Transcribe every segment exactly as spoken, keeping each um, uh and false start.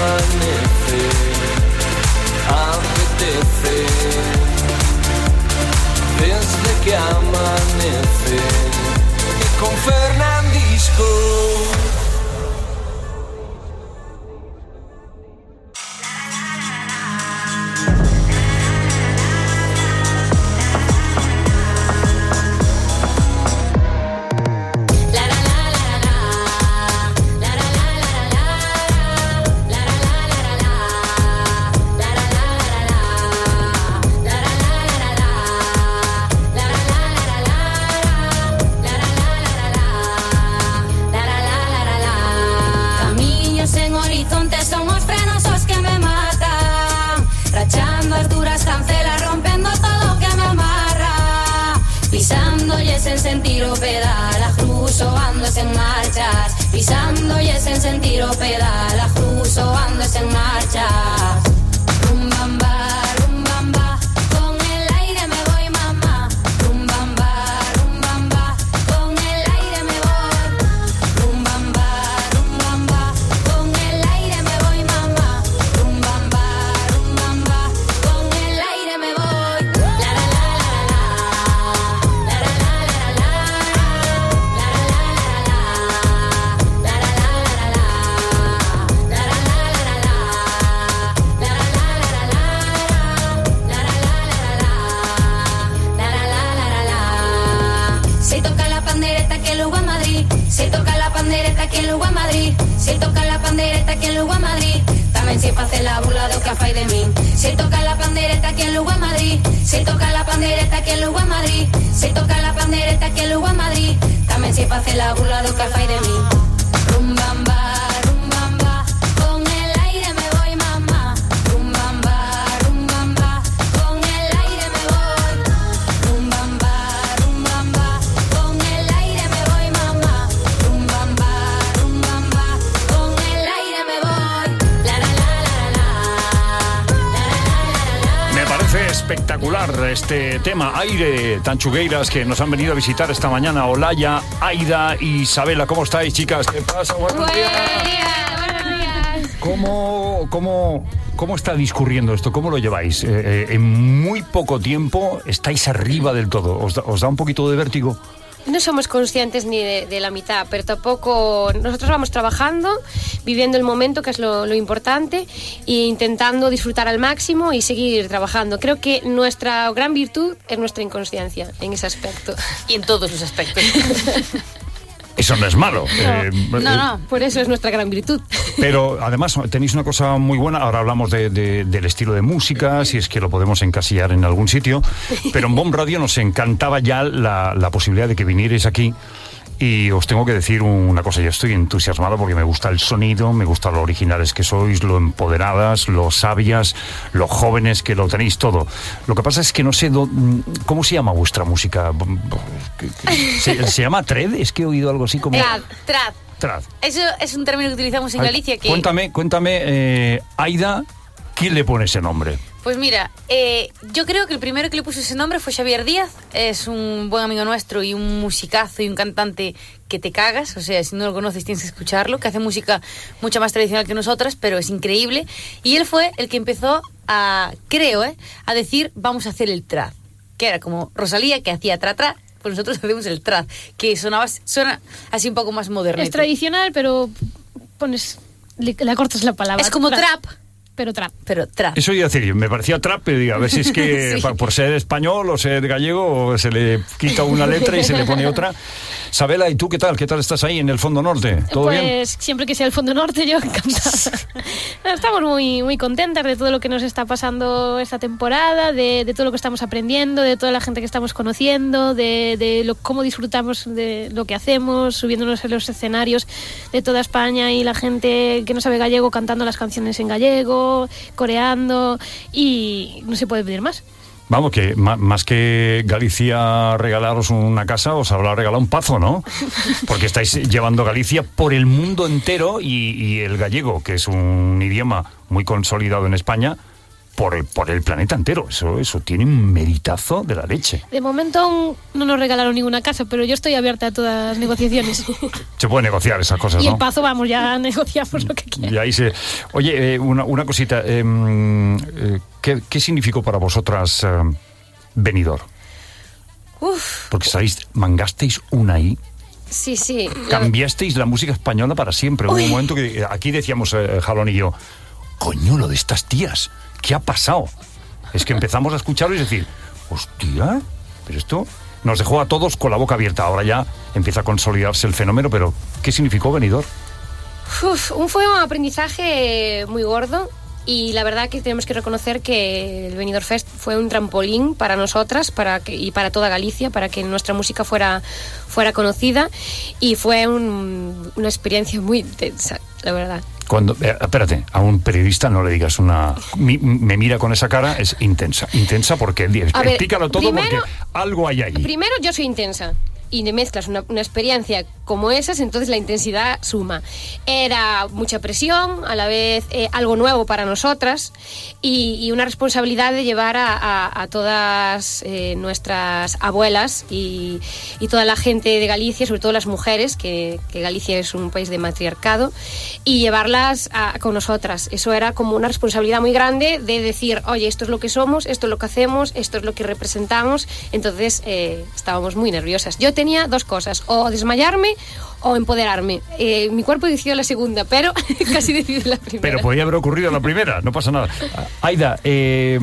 amanecer, apetece, desde que amanece, y con Fernandisco. Sentir o pedala, cruzo ando en marchas, pisando y es en sentir o pedala, cruzo ando en marchas. Rumbamba, rumbamba, con el aire me voy mamá. Rumbamba, rumbamba, con el aire me voy. Rumbamba, rumbamba, con el aire me voy mamá. Rumbamba, rumbamba, con el aire me voy. La la la la la, la la la. Se toca la pandereta que luego a Madrid, se toca la pandereta que luego a Madrid, se toca la pandereta que luego a Madrid, también se hace la burla de que fai de mí. Se toca la pandereta que luego a Madrid, se toca la pandereta que luego a Madrid, se toca la pandereta que luego a Madrid, también se hace la burla de que fai de mí. Rumbamba, rumbamba, con el aire me voy mamá. Rumbamba, rumbamba, con el aire me voy. Rumbamba, rumbamba, con el aire me voy mamá. Rumbamba, rumbamba, con el aire me voy. La la la la la, la la la la. Me parece espectacular este tema, Aire, Tanchugueiras, que nos han venido a visitar esta mañana. Olaya, Aida y Isabela, ¿cómo estáis, chicas? ¿Qué pasa? Buenos días. Buenos días. ¿Cómo, cómo, cómo está discurriendo esto? ¿Cómo lo lleváis? Eh, eh, en muy poco tiempo estáis arriba del todo. ¿Os da, os da un poquito de vértigo? No somos conscientes ni de, de la mitad, pero tampoco nosotros vamos trabajando, viviendo el momento, que es lo, lo importante, e intentando disfrutar al máximo y seguir trabajando. Creo que nuestra gran virtud es nuestra inconsciencia en ese aspecto. Y en todos los aspectos. Eso no es malo. No, eh, no, no, por eso es nuestra gran virtud. Pero además tenéis una cosa muy buena. Ahora hablamos de, de, del estilo de música, si es que lo podemos encasillar en algún sitio. Pero en Bomb Radio nos encantaba ya la, la posibilidad de que vinierais aquí. Y os tengo que decir una cosa, yo estoy entusiasmado porque me gusta el sonido, me gusta lo originales que sois, lo empoderadas, lo sabias, lo jóvenes que lo tenéis todo. Lo que pasa es que no sé do, cómo se llama vuestra música. ¿Se, se llama Tred? Es que he oído algo así como... Trad, trad. Trad. Eso es un término que utilizamos en Galicia. Que... Cuéntame, cuéntame, eh, Aida, ¿quién le pone ese nombre? Pues mira, eh, yo creo que el primero que le puso ese nombre fue Xavier Díaz. Es un buen amigo nuestro y un musicazo y un cantante que te cagas. O sea, si no lo conoces tienes que escucharlo, que hace música mucho más tradicional que nosotras, pero es increíble. Y él fue el que empezó a, creo, eh, a decir, vamos a hacer el trad. Que era como Rosalía, que hacía tra-tra, pues nosotros hacemos el trad, que sonaba, suena así un poco más moderno. Es tradicional, pero pones, le, le cortas la palabra. Es como trap. trap. Pero trap. Pero trap. Eso iba a decir, me parecía trap, pero digo, a ver si es que sí. por ser español o ser gallego se le quita una letra y se le pone otra. Sabela, ¿y tú qué tal? ¿Qué tal estás ahí en el Fondo Norte? ¿Todo pues, bien? Pues siempre que sea el Fondo Norte yo encantada. Estamos muy, muy contentas de todo lo que nos está pasando esta temporada, de, de todo lo que estamos aprendiendo, de toda la gente que estamos conociendo, de, de lo, cómo disfrutamos de lo que hacemos, subiéndonos en los escenarios de toda España y la gente que no sabe gallego cantando las canciones en gallego, coreando, y no se puede pedir más. Vamos, que más que Galicia regalaros una casa, os habrá regalado un pazo, ¿no? Porque estáis llevando Galicia por el mundo entero y, y el gallego, que es un idioma muy consolidado en España, por el, por el planeta entero. Eso, eso tiene un meritazo de la leche. De momento aún no nos regalaron ninguna casa, pero yo estoy abierta a todas las negociaciones. Se puede negociar esas cosas, y ¿no? el Pazo, vamos, ya negociamos lo que quieras. Y ahí se... Oye, eh, una, una cosita. Eh, eh, ¿qué, ¿Qué significó para vosotras eh, Benidorm? Uf. Porque sabéis, mangasteis una ahí. Sí, sí. Cambiasteis la música española para siempre. Hubo un momento que aquí decíamos, eh, Jalón y yo, coño, lo de estas tías, ¿qué ha pasado? Es que empezamos a escucharlo y decir, hostia, pero esto nos dejó a todos con la boca abierta. Ahora ya empieza a consolidarse el fenómeno, pero ¿qué significó Benidorm? Uf, un, fue un aprendizaje muy gordo. Y la verdad que tenemos que reconocer que el Benidorm Fest fue un trampolín para nosotras para que, y para toda Galicia, para que nuestra música fuera, fuera conocida. Y fue un, una experiencia muy intensa, la verdad. Cuando, eh, espérate, a un periodista no le digas una... Mi, me mira con esa cara, es intensa. Intensa porque... A ver, explícalo todo primero, porque algo hay allí. Primero, yo soy intensa. Y me mezclas una, una experiencia como esas, entonces la intensidad suma. Era mucha presión, a la vez eh, algo nuevo para nosotras y, y una responsabilidad de llevar a, a, a todas eh, nuestras abuelas y, y toda la gente de Galicia, sobre todo las mujeres, que, que Galicia es un país de matriarcado, y llevarlas a, con nosotras. Eso era como una responsabilidad muy grande de decir, oye, esto es lo que somos, esto es lo que hacemos, esto es lo que representamos. Entonces eh, estábamos muy nerviosas. Yo tenía dos cosas, o desmayarme o empoderarme. Eh, mi cuerpo decidió la segunda, pero casi decidió la primera. Pero podía haber ocurrido la primera, no pasa nada. Aida, eh,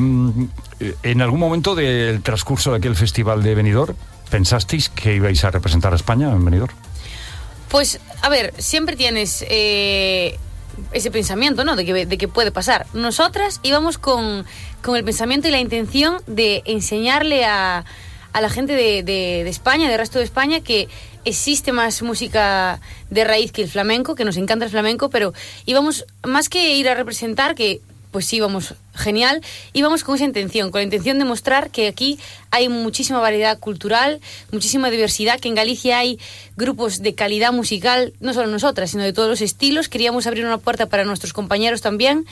en algún momento del transcurso de aquel festival de Benidorm, ¿pensasteis que ibais a representar a España en Benidorm? Pues, a ver, siempre tienes eh, ese pensamiento, ¿no? De que, de que puede pasar. Nosotras íbamos con, con el pensamiento y la intención de enseñarle a... a la gente de, de, de España, del resto de España, que existe más música de raíz que el flamenco, que nos encanta el flamenco, pero íbamos, más que ir a representar, que pues sí, íbamos genial, íbamos con esa intención, con la intención de mostrar que aquí hay muchísima variedad cultural, muchísima diversidad, que en Galicia hay grupos de calidad musical, no solo nosotras, sino de todos los estilos. Queríamos abrir una puerta para nuestros compañeros también,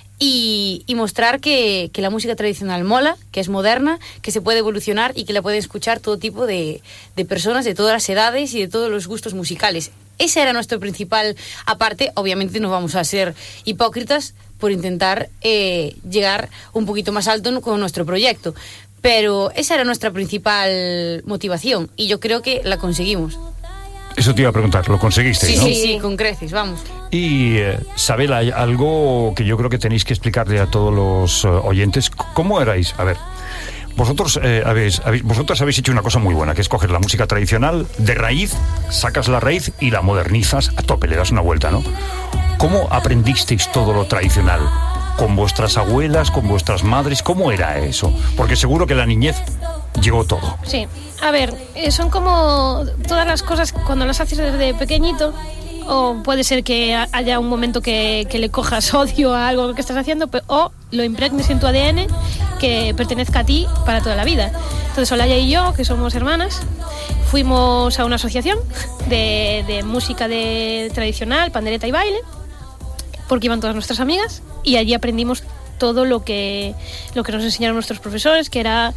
Y, y mostrar que, que la música tradicional mola, que es moderna, que se puede evolucionar y que la pueden escuchar todo tipo de, de personas de todas las edades y de todos los gustos musicales. Ese era nuestro principal... Aparte, obviamente no vamos a ser hipócritas por intentar eh, llegar un poquito más alto con nuestro proyecto, pero esa era nuestra principal motivación y yo creo que la conseguimos. Eso te iba a preguntar, ¿lo conseguisteis, sí, no? Sí, sí, con creces, vamos. Y, eh, Sabela, hay algo que yo creo que tenéis que explicarle a todos los uh, oyentes. ¿Cómo erais? A ver, vosotros, eh, habéis, habéis, vosotros habéis hecho una cosa muy buena, que es coger la música tradicional de raíz, sacas la raíz y la modernizas a tope, le das una vuelta, ¿no? ¿Cómo aprendisteis todo lo tradicional? ¿Con vuestras abuelas, con vuestras madres? ¿Cómo era eso? Porque seguro que la niñez llegó todo. Sí, a ver, eh, son como todas las cosas cuando las haces desde pequeñito, o puede ser que haya un momento que, que le cojas odio a algo que estás haciendo, pero, o lo impregnes en tu A D N que pertenezca a ti para toda la vida. Entonces Olaya y yo, que somos hermanas, fuimos a una asociación de, de música de tradicional, pandereta y baile, porque iban todas nuestras amigas, y allí aprendimos todo lo que lo que nos enseñaron nuestros profesores, que era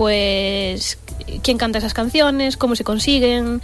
pues quién canta esas canciones, cómo se consiguen,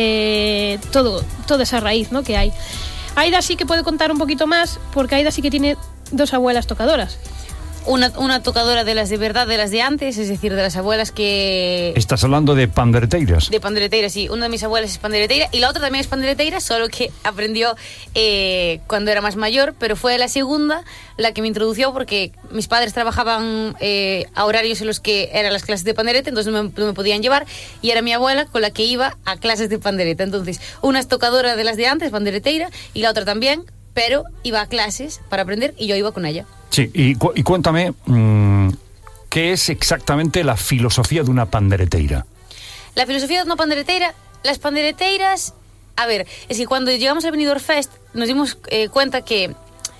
que todo toda esa raíz, ¿no?, que hay. Aida sí que puede contar un poquito más, porque Aida sí que tiene dos abuelas tocadoras. Una, una tocadora de las de verdad, de las de antes, es decir, de las abuelas que... ¿Estás hablando de pandereteiras? De pandereteiras, sí. Una de mis abuelas es pandereteira y la otra también es pandereteira, solo que aprendió eh, cuando era más mayor, pero fue la segunda la que me introdució porque mis padres trabajaban eh, a horarios en los que eran las clases de pandereta, entonces no me, no me podían llevar, y era mi abuela con la que iba a clases de pandereta. Entonces, una es tocadora de las de antes, pandereteira, y la otra también, pero iba a clases para aprender y yo iba con ella. Sí, y, cu- y cuéntame, mmm, ¿qué es exactamente la filosofía de una pandereteira? La filosofía de una pandereteira, las pandereteiras, a ver, es que cuando llegamos al Benidorm Fest nos dimos eh, cuenta que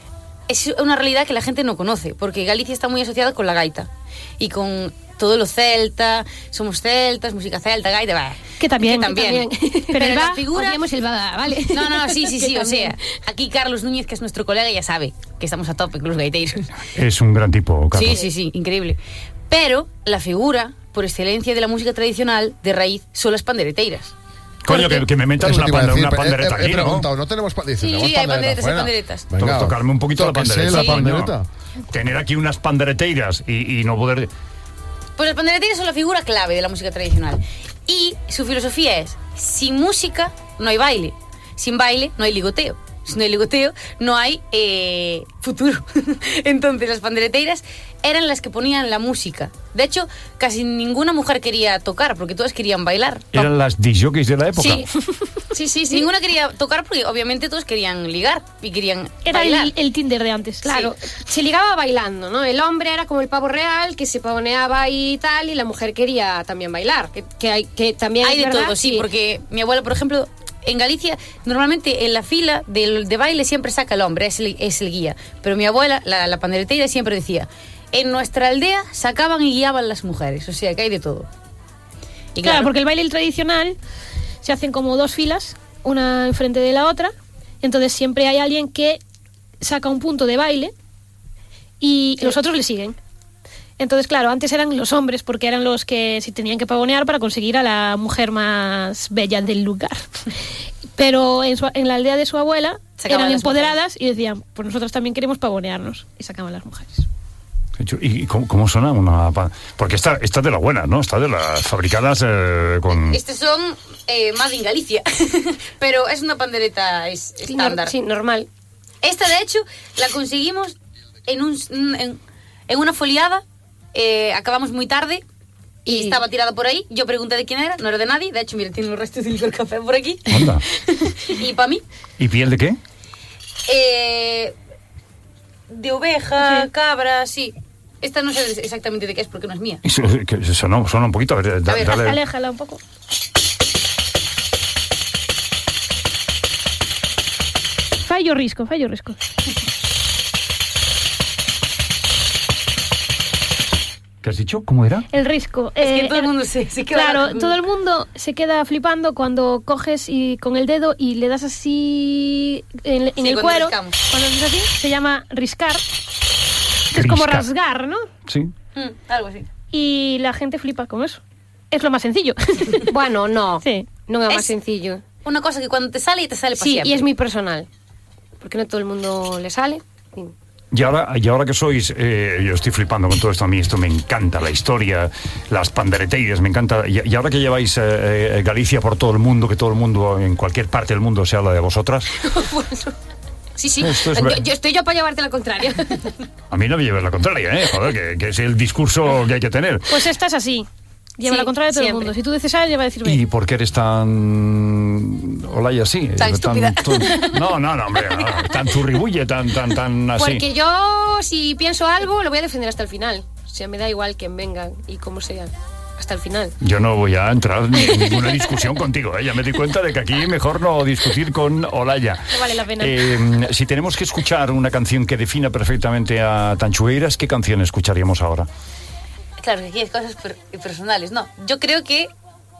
es una realidad que la gente no conoce, porque Galicia está muy asociada con la gaita y con todo lo celta, somos celtas, música celta, gaita, bah, que también, que también. Que también. Pero, Pero el la va, figura, odiamos el va, ¿vale? no, no, sí, sí, sí, Que o sea, aquí Carlos Núñez, que es nuestro colega, ya sabe, que estamos a tope con los gaiteiros. Es un gran tipo, Carlos. Sí, sí, sí, increíble. Pero la figura, por excelencia de la música tradicional, de raíz, son las pandereteiras. Coño, que, que me metan una, pande, una pandereta he, he, he aquí, preguntado, ¿no? ¿no tenemos panderetas? Sí, sí, hay panderetas, hay panderetas. Venga, tocarme un poquito la pandereta. la Sí, pandereta. No. Tener aquí unas pandereteiras y, y no poder... Pues las pandereteiras son la figura clave de la música tradicional. Y su filosofía es, sin música no hay baile, sin baile no hay ligoteo. Si no hay ligoteo, no hay eh, futuro. Entonces las pandereteiras eran las que ponían la música. De hecho, casi ninguna mujer quería tocar, porque todas querían bailar. Eran las disjockeys de la época. Sí, sí, sí, sí. Ninguna quería tocar porque obviamente todos querían ligar y querían Era bailar. el, el Tinder de antes. Claro, se ligaba bailando, ¿no? El hombre era como el pavo real, que se pavoneaba y tal, y la mujer quería también bailar. Que, que, hay, que también Hay es de verdad, todo, sí, porque mi abuela, por ejemplo, en Galicia, normalmente en la fila de, de baile siempre saca el hombre, es el, es el guía. Pero mi abuela, la, la pandereteira, siempre decía, en nuestra aldea sacaban y guiaban las mujeres, o sea que hay de todo. Y Claro, porque el baile tradicional se hacen como dos filas, una enfrente de la otra, entonces siempre hay alguien que saca un punto de baile y los otros le siguen. Entonces, claro, antes eran los hombres porque eran los que se tenían que pavonear para conseguir a la mujer más bella del lugar. Pero en, su, en la aldea de su abuela Sacaban eran las empoderadas y decían, pues nosotros también queremos pavonearnos, y sacaban las mujeres. ¿Y cómo, cómo suena una pan? Porque esta, esta de la buena, ¿no? Esta de las fabricadas eh, con... Estos son eh, más en Galicia, pero es una pandereta es, Sí, estándar. nor- sí, normal. Esta, de hecho, la conseguimos en, un, en, en una foliada. Eh, acabamos muy tarde y, y estaba tirada por ahí. Yo pregunté de quién era, no era de nadie. De hecho, mira, tiene los restos de licor café por aquí. Anda. Y para mí, ¿Y piel de qué? eh, de oveja, Sí. cabra, sí. Esta no sé exactamente de qué es porque no es mía. Eso, que sonó, suena un poquito. A ver, da- A ver, dale. Aléjala un poco. Fallo risco, fallo risco. ¿Qué has dicho? ¿Cómo era? El risco. Es que eh, todo el el- mundo se, se queda... Claro, todo el mundo se queda flipando cuando coges y con el dedo y le das así en, en Sí, el cuando cuero. riscamos. Cuando haces así, se llama riscar. Que es como Riscar. rasgar, ¿no? Sí. Mm, algo así. Y la gente flipa con eso. Es lo más sencillo. Bueno, no. Sí. No es más Es- sencillo. Una cosa que cuando te sale, te sale para Sí, siempre. y es muy personal. Porque no todo el mundo le sale. Sí. Y ahora, y ahora que sois, eh, yo estoy flipando con todo esto, a mí esto me encanta, la historia, las pandereteiras, me encanta. Y, y ahora que lleváis eh, eh, Galicia por todo el mundo, que todo el mundo, en cualquier parte del mundo se habla de vosotras, Sí, sí. Esto es Yo, ver- yo estoy yo para llevarte la contraria. a mí no me lleves la contraria, ¿eh? Joder, que, que es el discurso que hay que tener. Pues esta es así. Lleva Sí, la contraria de todo siempre. el mundo. Si tú dices A, ella va a decir B. ¿Y por qué eres tan... Olaya así? Tan estúpida. tan- No, no, no, hombre, no, tan zurribulle, tan, tan, tan así. Porque yo, si pienso algo, lo voy a defender hasta el final. O sea, me da igual quién venga y cómo sea. Hasta el final. Yo no voy a entrar ni en ninguna discusión contigo, ¿eh? Ya me di cuenta de que aquí mejor no discutir con Olaya. No vale la pena. Eh, si tenemos que escuchar una canción que defina perfectamente a Tanchugueiras, ¿qué canción escucharíamos ahora? Claro, que aquí hay cosas per- personales. No, yo creo que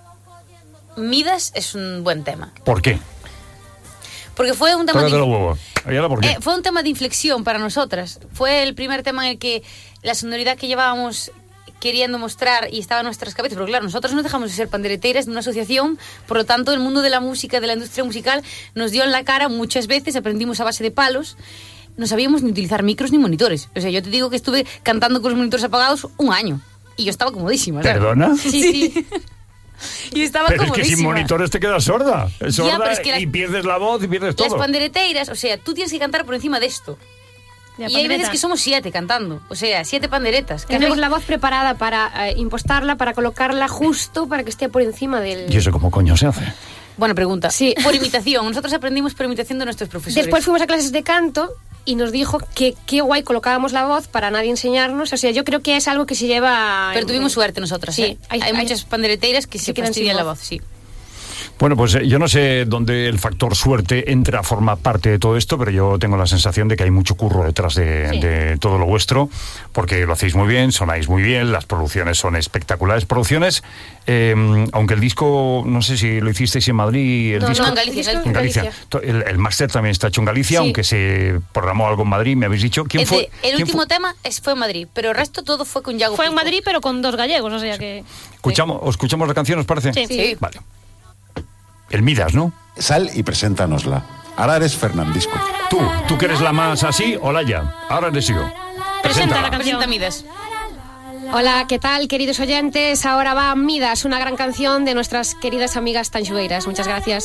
Midas es un buen tema. ¿Por qué? Porque fue un tema Tócate de, los huevos. ¿Y ahora por qué? eh, fue un tema de inflexión para nosotras. Fue el primer tema en el que la sonoridad que llevábamos queriendo mostrar y estaba en nuestras cabezas. Pero claro, nosotros no dejamos de ser pandereteiras de una asociación, por lo tanto el mundo de la música, de la industria musical, nos dio en la cara muchas veces, aprendimos a base de palos. No sabíamos ni utilizar micros ni monitores. O sea, yo te digo que estuve cantando con los monitores apagados un año. Y yo estaba comodísima. ¿sabes? ¿Perdona? Sí, sí. Y estaba Pero es que comodísima. sin monitores te quedas sorda. Sorda pero es que las- y pierdes la voz y pierdes Las todo. pandereteiras, o sea, tú tienes que cantar por encima de esto. Ya, y hay veces pandereta. que somos siete cantando. O sea, siete panderetas. Que Tenemos hacemos- la voz preparada para eh, impostarla, para colocarla justo para que esté por encima del... ¿Y eso cómo coño se hace? Buena pregunta. Sí. Por imitación. Nosotros aprendimos por imitación de nuestros profesores. Después fuimos a clases de canto y nos dijo que qué guay colocábamos la voz para nadie enseñarnos. O sea, yo creo que es algo que se lleva... Pero en- tuvimos suerte nosotras. Sí, ¿eh? hay- Hay, hay- muchas pandereteiras que se se quedan fastidian sin la voz. voz, sí. Bueno, pues eh, yo no sé dónde el factor suerte entra a formar parte de todo esto, pero yo tengo la sensación de que hay mucho curro detrás de, sí. de todo lo vuestro, porque lo hacéis muy bien, sonáis muy bien, las producciones son espectaculares. Producciones, eh, aunque el disco, no sé si lo hicisteis en Madrid, el no, disco... No, en Galicia. En Galicia. Galicia. El, el máster también está hecho en Galicia, sí. aunque se programó algo en Madrid, me habéis dicho. ¿Quién el, fue? El ¿quién último fue? tema es, fue en Madrid, pero el resto todo fue con Yago Fue Pico. en Madrid, pero con dos gallegos, o sea que... ¿Escuchamos, ¿Os escuchamos la canción, os parece? Sí. sí. Vale. El Midas, ¿no? Sal y preséntanosla. Ahora eres Fernandisco. Tú, tú que eres la más así, Olaya. Ahora eres yo. Presenta la canción. Presenta Midas. Hola, ¿qué tal, queridos oyentes? Ahora va Midas, una gran canción de nuestras queridas amigas tanxugueiras. Muchas gracias.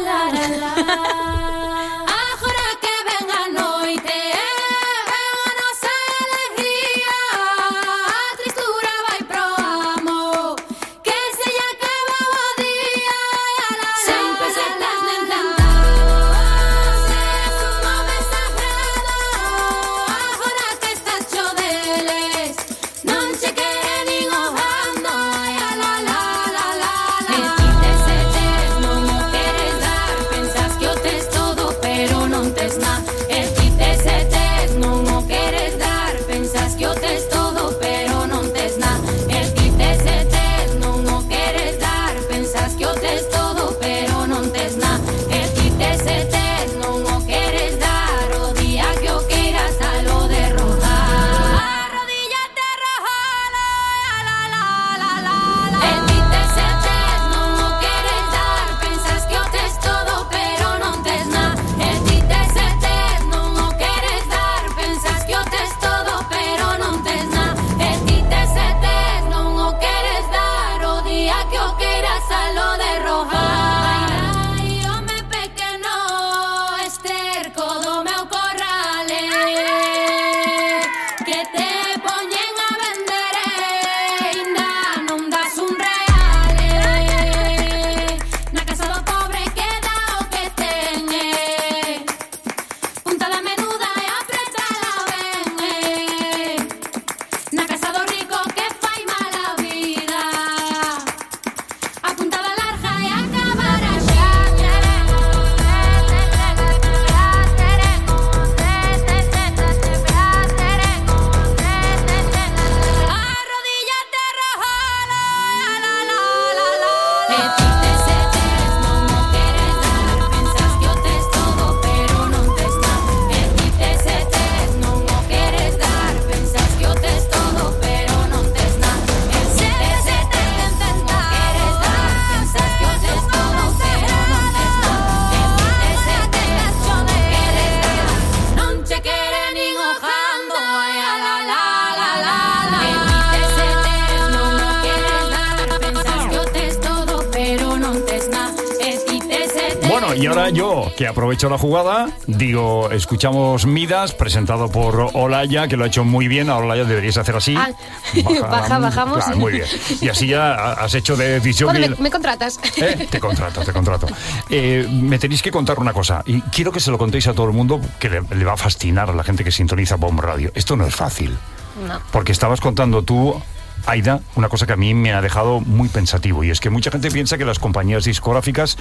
Y ahora yo, que aprovecho la jugada, digo, escuchamos Midas, presentado por Olaya, que lo ha hecho muy bien. Ahora, Olaya, deberías hacer así. Ah, baja, baja, bajamos. Claro, muy bien. Y así ya has hecho de visión. Bueno, me, me contratas. ¿Eh? Te contrato, te contrato. Eh, me tenéis que contar una cosa, y quiero que se lo contéis a todo el mundo, que le, le va a fascinar a la gente que sintoniza Bomb Radio. Esto no es fácil. No. Porque estabas contando tú, Aida, una cosa que a mí me ha dejado muy pensativo, y es que mucha gente piensa que las compañías discográficas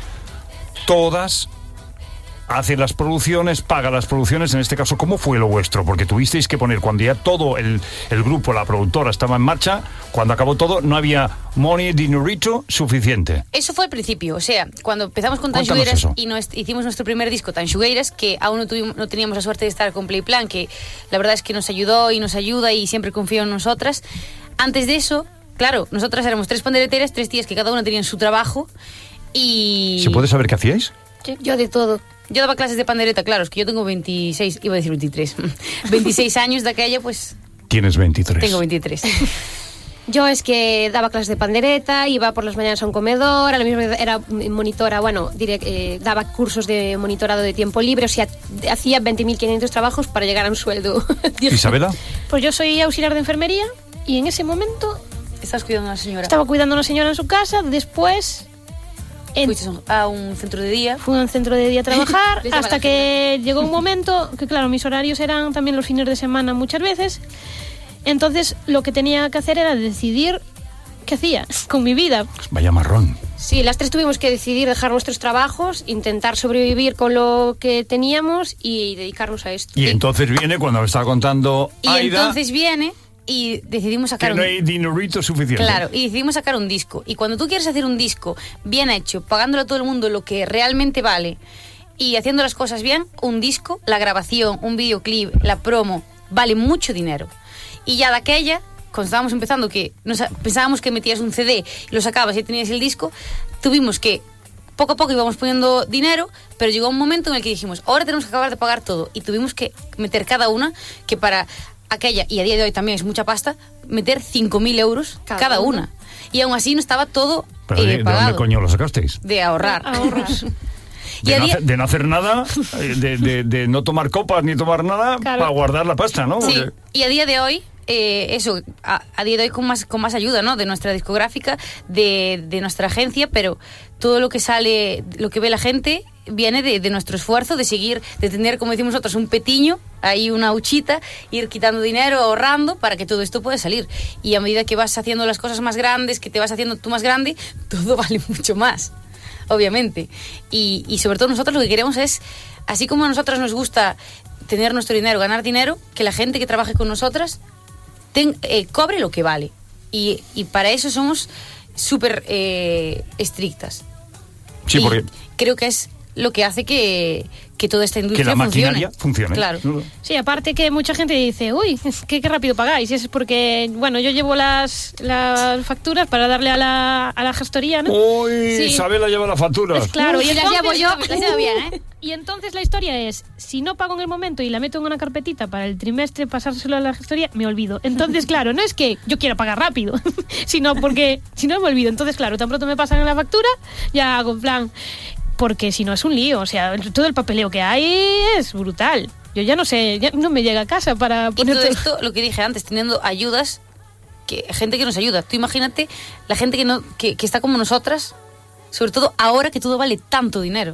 todas hacen las producciones, pagan las producciones. En este caso, ¿cómo fue lo vuestro? Porque tuvisteis que poner, cuando ya todo el, el grupo, la productora estaba en marcha, cuando acabó todo, no había money, dinerito suficiente. Eso fue al principio, o sea, cuando empezamos con Cuéntanos Tanxugueiras eso. y nos, hicimos nuestro primer disco, Tanxugueiras, que aún no, tuvimos, no teníamos la suerte de estar con Playplan, que la verdad es que nos ayudó y nos ayuda y siempre confió en nosotras. Antes de eso, claro, nosotras éramos tres pandereteras, tres tías que cada una tenían su trabajo y... ¿Se puede saber qué hacíais? Yo de todo. Yo daba clases de pandereta, claro, es que yo tengo veintiséis, iba a decir veintitrés, veintiséis años de aquella, pues... Tienes veintitrés. Tengo veintitrés. Yo es que daba clases de pandereta, iba por las mañanas a un comedor, a la misma vez era monitora, bueno, diré, eh, daba cursos de monitorado de tiempo libre, o sea, hacía veinte mil quinientos trabajos para llegar a un sueldo. ¿Isabela? Pues yo soy auxiliar de enfermería y en ese momento Estás cuidando a una señora. estaba cuidando a una señora en su casa, después... En, Fuiste a un centro de día. fui a un centro de día a trabajar Les llama hasta la que llegó un momento que, claro, mis horarios eran también los fines de semana muchas veces. Entonces, lo que tenía que hacer era decidir qué hacía con mi vida. Vaya marrón. Sí, las tres tuvimos que decidir dejar nuestros trabajos, intentar sobrevivir con lo que teníamos y dedicarnos a esto. Y entonces viene cuando me está contando Y Aida, entonces viene y decidimos sacar que un... no hay dinerito suficiente. Claro, y decidimos sacar un disco. Y cuando tú quieres hacer un disco bien hecho, pagándole a todo el mundo lo que realmente vale y haciendo las cosas bien, un disco, la grabación, un videoclip, la promo, vale mucho dinero. Y ya de aquella, cuando estábamos empezando, que nos, pensábamos que metías un C D y lo sacabas y tenías el disco, tuvimos que, poco a poco íbamos poniendo dinero, pero llegó un momento en el que dijimos, ahora tenemos que acabar de pagar todo. Y tuvimos que meter cada una, que para aquella, y a día de hoy también es mucha pasta, meter cinco mil euros cada, cada una. una. Y aún así no estaba todo ¿Pero eh, de, pagado. ¿De dónde coño lo sacasteis? De ahorrar. Ahorros. De, Y no día... hacer, de no hacer nada, de, de, de no tomar copas ni tomar nada, Claro. para guardar la pasta, ¿no? Sí, Porque... y a día de hoy, eh, eso, a, a día de hoy con más, con más ayuda, ¿no? De nuestra discográfica, de, de nuestra agencia, pero todo lo que sale, lo que ve la gente, viene de, de nuestro esfuerzo de seguir, de tener, como decimos nosotros, un petiño, ahí una huchita, ir quitando dinero, ahorrando, para que todo esto pueda salir. Y a medida que vas haciendo las cosas más grandes, que te vas haciendo tú más grande, todo vale mucho más, obviamente. Y, y sobre todo nosotros lo que queremos es, así como a nosotros nos gusta tener nuestro dinero, ganar dinero, que la gente que trabaje con nosotras ten, eh, cobre lo que vale. Y, y para eso somos súper eh, estrictas. Sí, y porque... creo que es lo que hace que, que toda esta industria que la maquinaria funcione. funcione. Claro. Sí, aparte que mucha gente dice, uy, qué, qué rápido pagáis. Y es porque, bueno, yo llevo las, las facturas para darle a la, a la gestoría, ¿no? Uy, Sí. Isabela lleva las facturas. Pues claro, y Uf, las entonces, llevo yo. las llevo bien, ¿eh? Y entonces la historia es, si no pago en el momento y la meto en una carpetita para el trimestre pasárselo a la gestoría, me olvido. Entonces, claro, no es que yo quiera pagar rápido, sino porque si no me olvido. Entonces, claro, tan pronto me pasan en la factura, ya hago en plan, porque si no es un lío, o sea, todo el papeleo que hay es brutal. Yo ya no sé, ya no me llega a casa para Y poner todo todo- esto, lo que dije antes, teniendo ayudas, que gente que nos ayuda. Tú imagínate la gente que, no, que, que está como nosotras, sobre todo ahora que todo vale tanto dinero.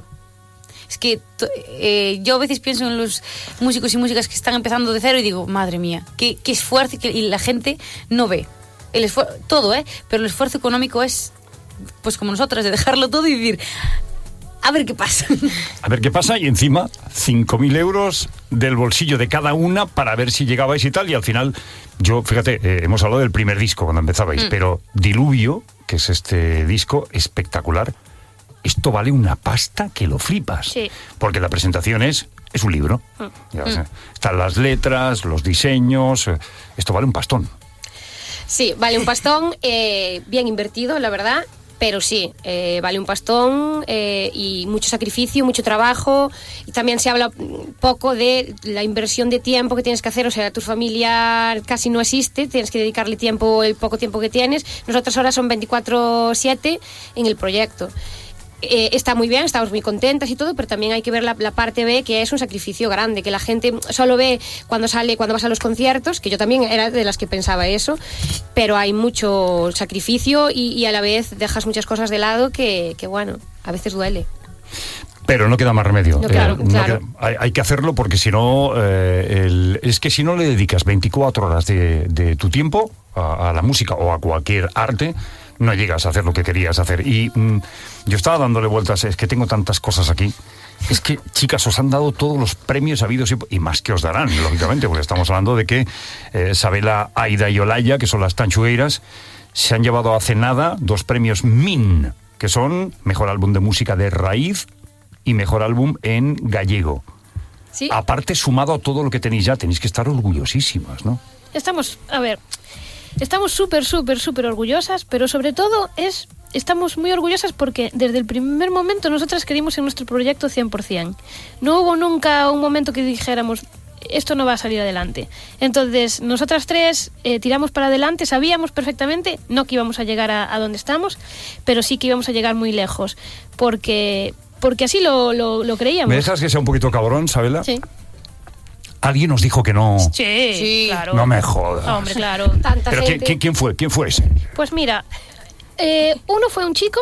Es que to- eh, yo a veces pienso en los músicos y músicas que están empezando de cero y digo, madre mía, qué, qué esfuerzo, y, que, y la gente no ve. El esfuer- todo, ¿eh? Pero el esfuerzo económico es, pues como nosotras, de dejarlo todo y decir, a ver qué pasa. A ver qué pasa, y encima cinco mil euros del bolsillo de cada una para ver si llegabais y tal, y al final, yo, fíjate, eh, hemos hablado del primer disco cuando empezabais, Mm. pero Diluvio, que es este disco espectacular, esto vale una pasta que lo flipas. Sí. Porque la presentación es, es un libro. Ya ves, eh, están las letras, los diseños, eh, esto vale un pastón. Sí, vale un pastón, eh, bien invertido, la verdad. Pero sí, eh, vale un pastón eh, y mucho sacrificio, mucho trabajo. Y también se habla poco de la inversión de tiempo que tienes que hacer. O sea, tu familia casi no existe, tienes que dedicarle tiempo, el poco tiempo que tienes. Nosotras ahora son veinticuatro siete en el proyecto. Eh, está muy bien, estamos muy contentas y todo, pero también hay que ver la, la parte B, que es un sacrificio grande, que la gente solo ve cuando sale, cuando vas a los conciertos, que yo también era de las que pensaba eso, pero hay mucho sacrificio y, y a la vez dejas muchas cosas de lado que, que bueno, a veces duele. Pero no queda más remedio. No, claro, no claro. queda- hay, hay que hacerlo porque si no, eh, el- es que si no le dedicas veinticuatro horas de, de tu tiempo a, a la música o a cualquier arte, no llegas a hacer lo que querías hacer. Y mm, yo estaba dándole vueltas, es que tengo tantas cosas aquí. Es que, chicas, os han dado todos los premios habidos y, y más que os darán, lógicamente, porque estamos hablando de que eh, Sabela, Aida y Olaya, que son las tanchugueiras, se han llevado hace nada dos premios M I N, que son Mejor Álbum de Música de Raíz y Mejor Álbum en Gallego. Sí, Aparte, sumado a todo lo que tenéis ya, tenéis que estar orgullosísimas, ¿no? Estamos, a ver, estamos súper, súper, súper orgullosas, pero sobre todo es, estamos muy orgullosas porque desde el primer momento nosotras creímos en nuestro proyecto cien por ciento. No hubo nunca un momento que dijéramos, esto no va a salir adelante. Entonces, nosotras tres eh, tiramos para adelante, sabíamos perfectamente, no que íbamos a llegar a, a donde estamos, pero sí que íbamos a llegar muy lejos, porque, porque así lo, lo, lo creíamos. ¿Me dejas que sea un poquito cabrón, Sabela? Sí. Alguien nos dijo que no. Sí, Sí. claro. No me jodas. Hombre, claro. tanta ¿Pero quién, gente. quién- quién fue? ¿Quién fue ese? Pues mira, eh, uno fue un chico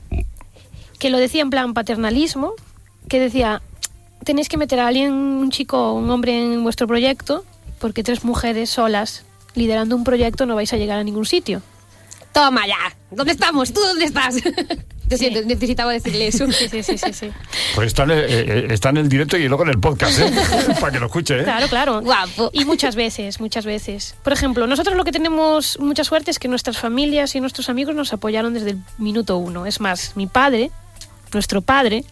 que lo decía en plan paternalismo, que decía, tenéis que meter a alguien, un chico o un hombre en vuestro proyecto, porque tres mujeres solas liderando un proyecto no vais a llegar a ningún sitio. Toma ya, ¿dónde estamos? ¿Tú dónde estás? Sí. Necesitaba decirle eso. Sí, sí, sí, sí, sí. Pues está en, el, eh, está en el directo y luego en el podcast, ¿eh? Para que lo escuche, ¿eh? Claro, claro. Guapo. Y muchas veces, muchas veces. Por ejemplo, nosotros lo que tenemos mucha suerte es que nuestras familias y nuestros amigos nos apoyaron desde el minuto uno. Es más, mi padre, nuestro padre,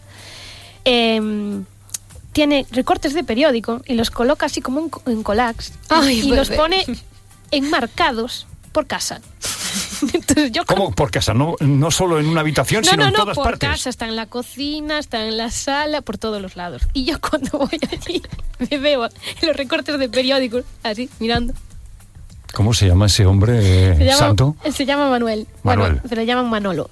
eh, tiene recortes de periódico y los coloca así como en, en collages. Ay, y los bebé. pone enmarcados por casa. Entonces yo ¿Cómo por casa? No, no solo en una habitación, No, sino no, en no, todas por partes. casa, está en la cocina, está en la sala, por todos los lados. Y yo cuando voy allí me veo en los recortes de periódicos, así, mirando. ¿Cómo se llama ese hombre eh, Se llama, santo? Se llama Manuel. Manuel. Bueno, pero le llaman Manolo.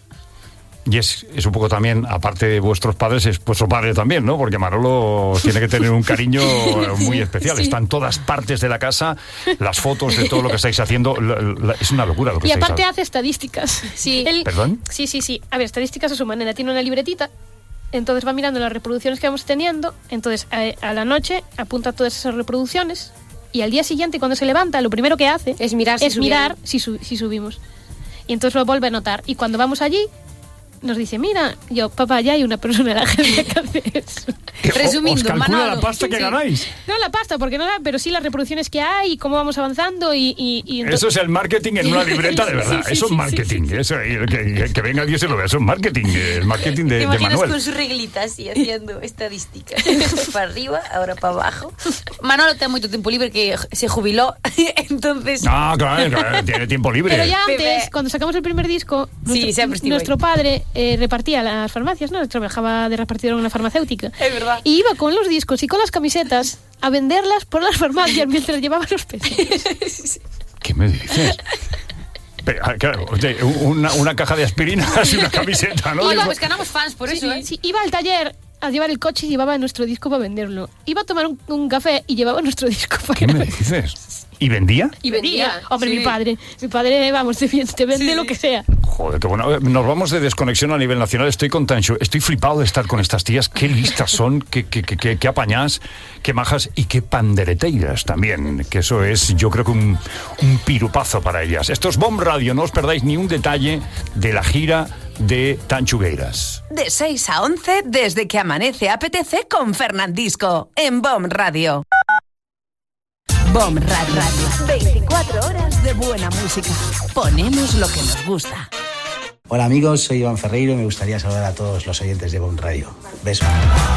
Y es, es un poco también, aparte de vuestros padres, es vuestro padre también, ¿no? Porque Manolo tiene que tener un cariño muy especial. Sí. Está en todas partes de la casa, las fotos de todo lo que estáis haciendo. La- la- es una locura lo que Y estáis aparte haciendo. hace estadísticas. Sí. Él- ¿Perdón? Sí, sí, sí. A ver, estadísticas a su manera. Tiene una libretita, entonces va mirando las reproducciones que vamos teniendo, entonces a, a la noche apunta todas esas reproducciones y al día siguiente cuando se levanta lo primero que hace Es mirar si es mirar subieron. si, su- si subimos. Y entonces lo vuelve a notar. Y cuando vamos allí nos dice, mira, yo, papá, ya hay una persona en la agencia que hace eso. Que o- Resumiendo, ¿Os calcula Manolo. la pasta que Sí. ganáis? No la pasta, porque no la, pero sí las reproducciones que hay y cómo vamos avanzando y... y, y entonces- Eso es el marketing en una libreta de verdad. Sí, sí, eso es sí, marketing. Eso, y que, que venga Dios y lo vea. Eso es marketing. El marketing de, ¿Te de imaginas Manuel. con sus reglitas y haciendo estadísticas? Para arriba, ahora para abajo. Manolo ten moito tempo libre que se jubiló, entonces... No, claro, claro, tiene tiempo libre. Pero ya antes, Bebé. cuando sacamos el primer disco, Sí, nuestro, siempre estuvo nuestro ahí. padre eh, repartía las farmacias, ¿no? Trabajaba de repartidor en una farmacéutica. Es verdad. Y iba con los discos y con las camisetas a venderlas por las farmacias mientras llevaba los pesos. ¿Qué me dices? Pero, ah, claro, oye, una, una caja de aspirinas y una camiseta, ¿no? Iba, Digo, pues ganamos fans por eso, ¿eh? Sí, iba al taller a llevar el coche y llevaba nuestro disco para venderlo. Iba a tomar un, un café y llevaba nuestro disco para ¿Qué me dices? ¿Y vendía? Y vendía. Hombre, Sí. mi padre. Mi padre, vamos, te, te vende Sí. lo que sea. Joder, qué bueno. Nos vamos de desconexión a nivel nacional. Estoy con Tancho. Estoy flipado de estar con estas tías. Qué listas son, qué, qué, qué, qué, qué apañás, qué majas y qué pandereteiras también. Que eso es, yo creo que un, un pirupazo para ellas. Esto es Bomb Radio. No os perdáis ni un detalle de la gira de Tanchugueiras. De seis a once, desde que amanece A P T C con Fernandisco, en Bomb Radio. Bomb Radio. veinticuatro horas de buena música. Ponemos lo que nos gusta. Hola amigos, soy Iván Ferreiro y me gustaría saludar a todos los oyentes de Bomb Radio. Besos.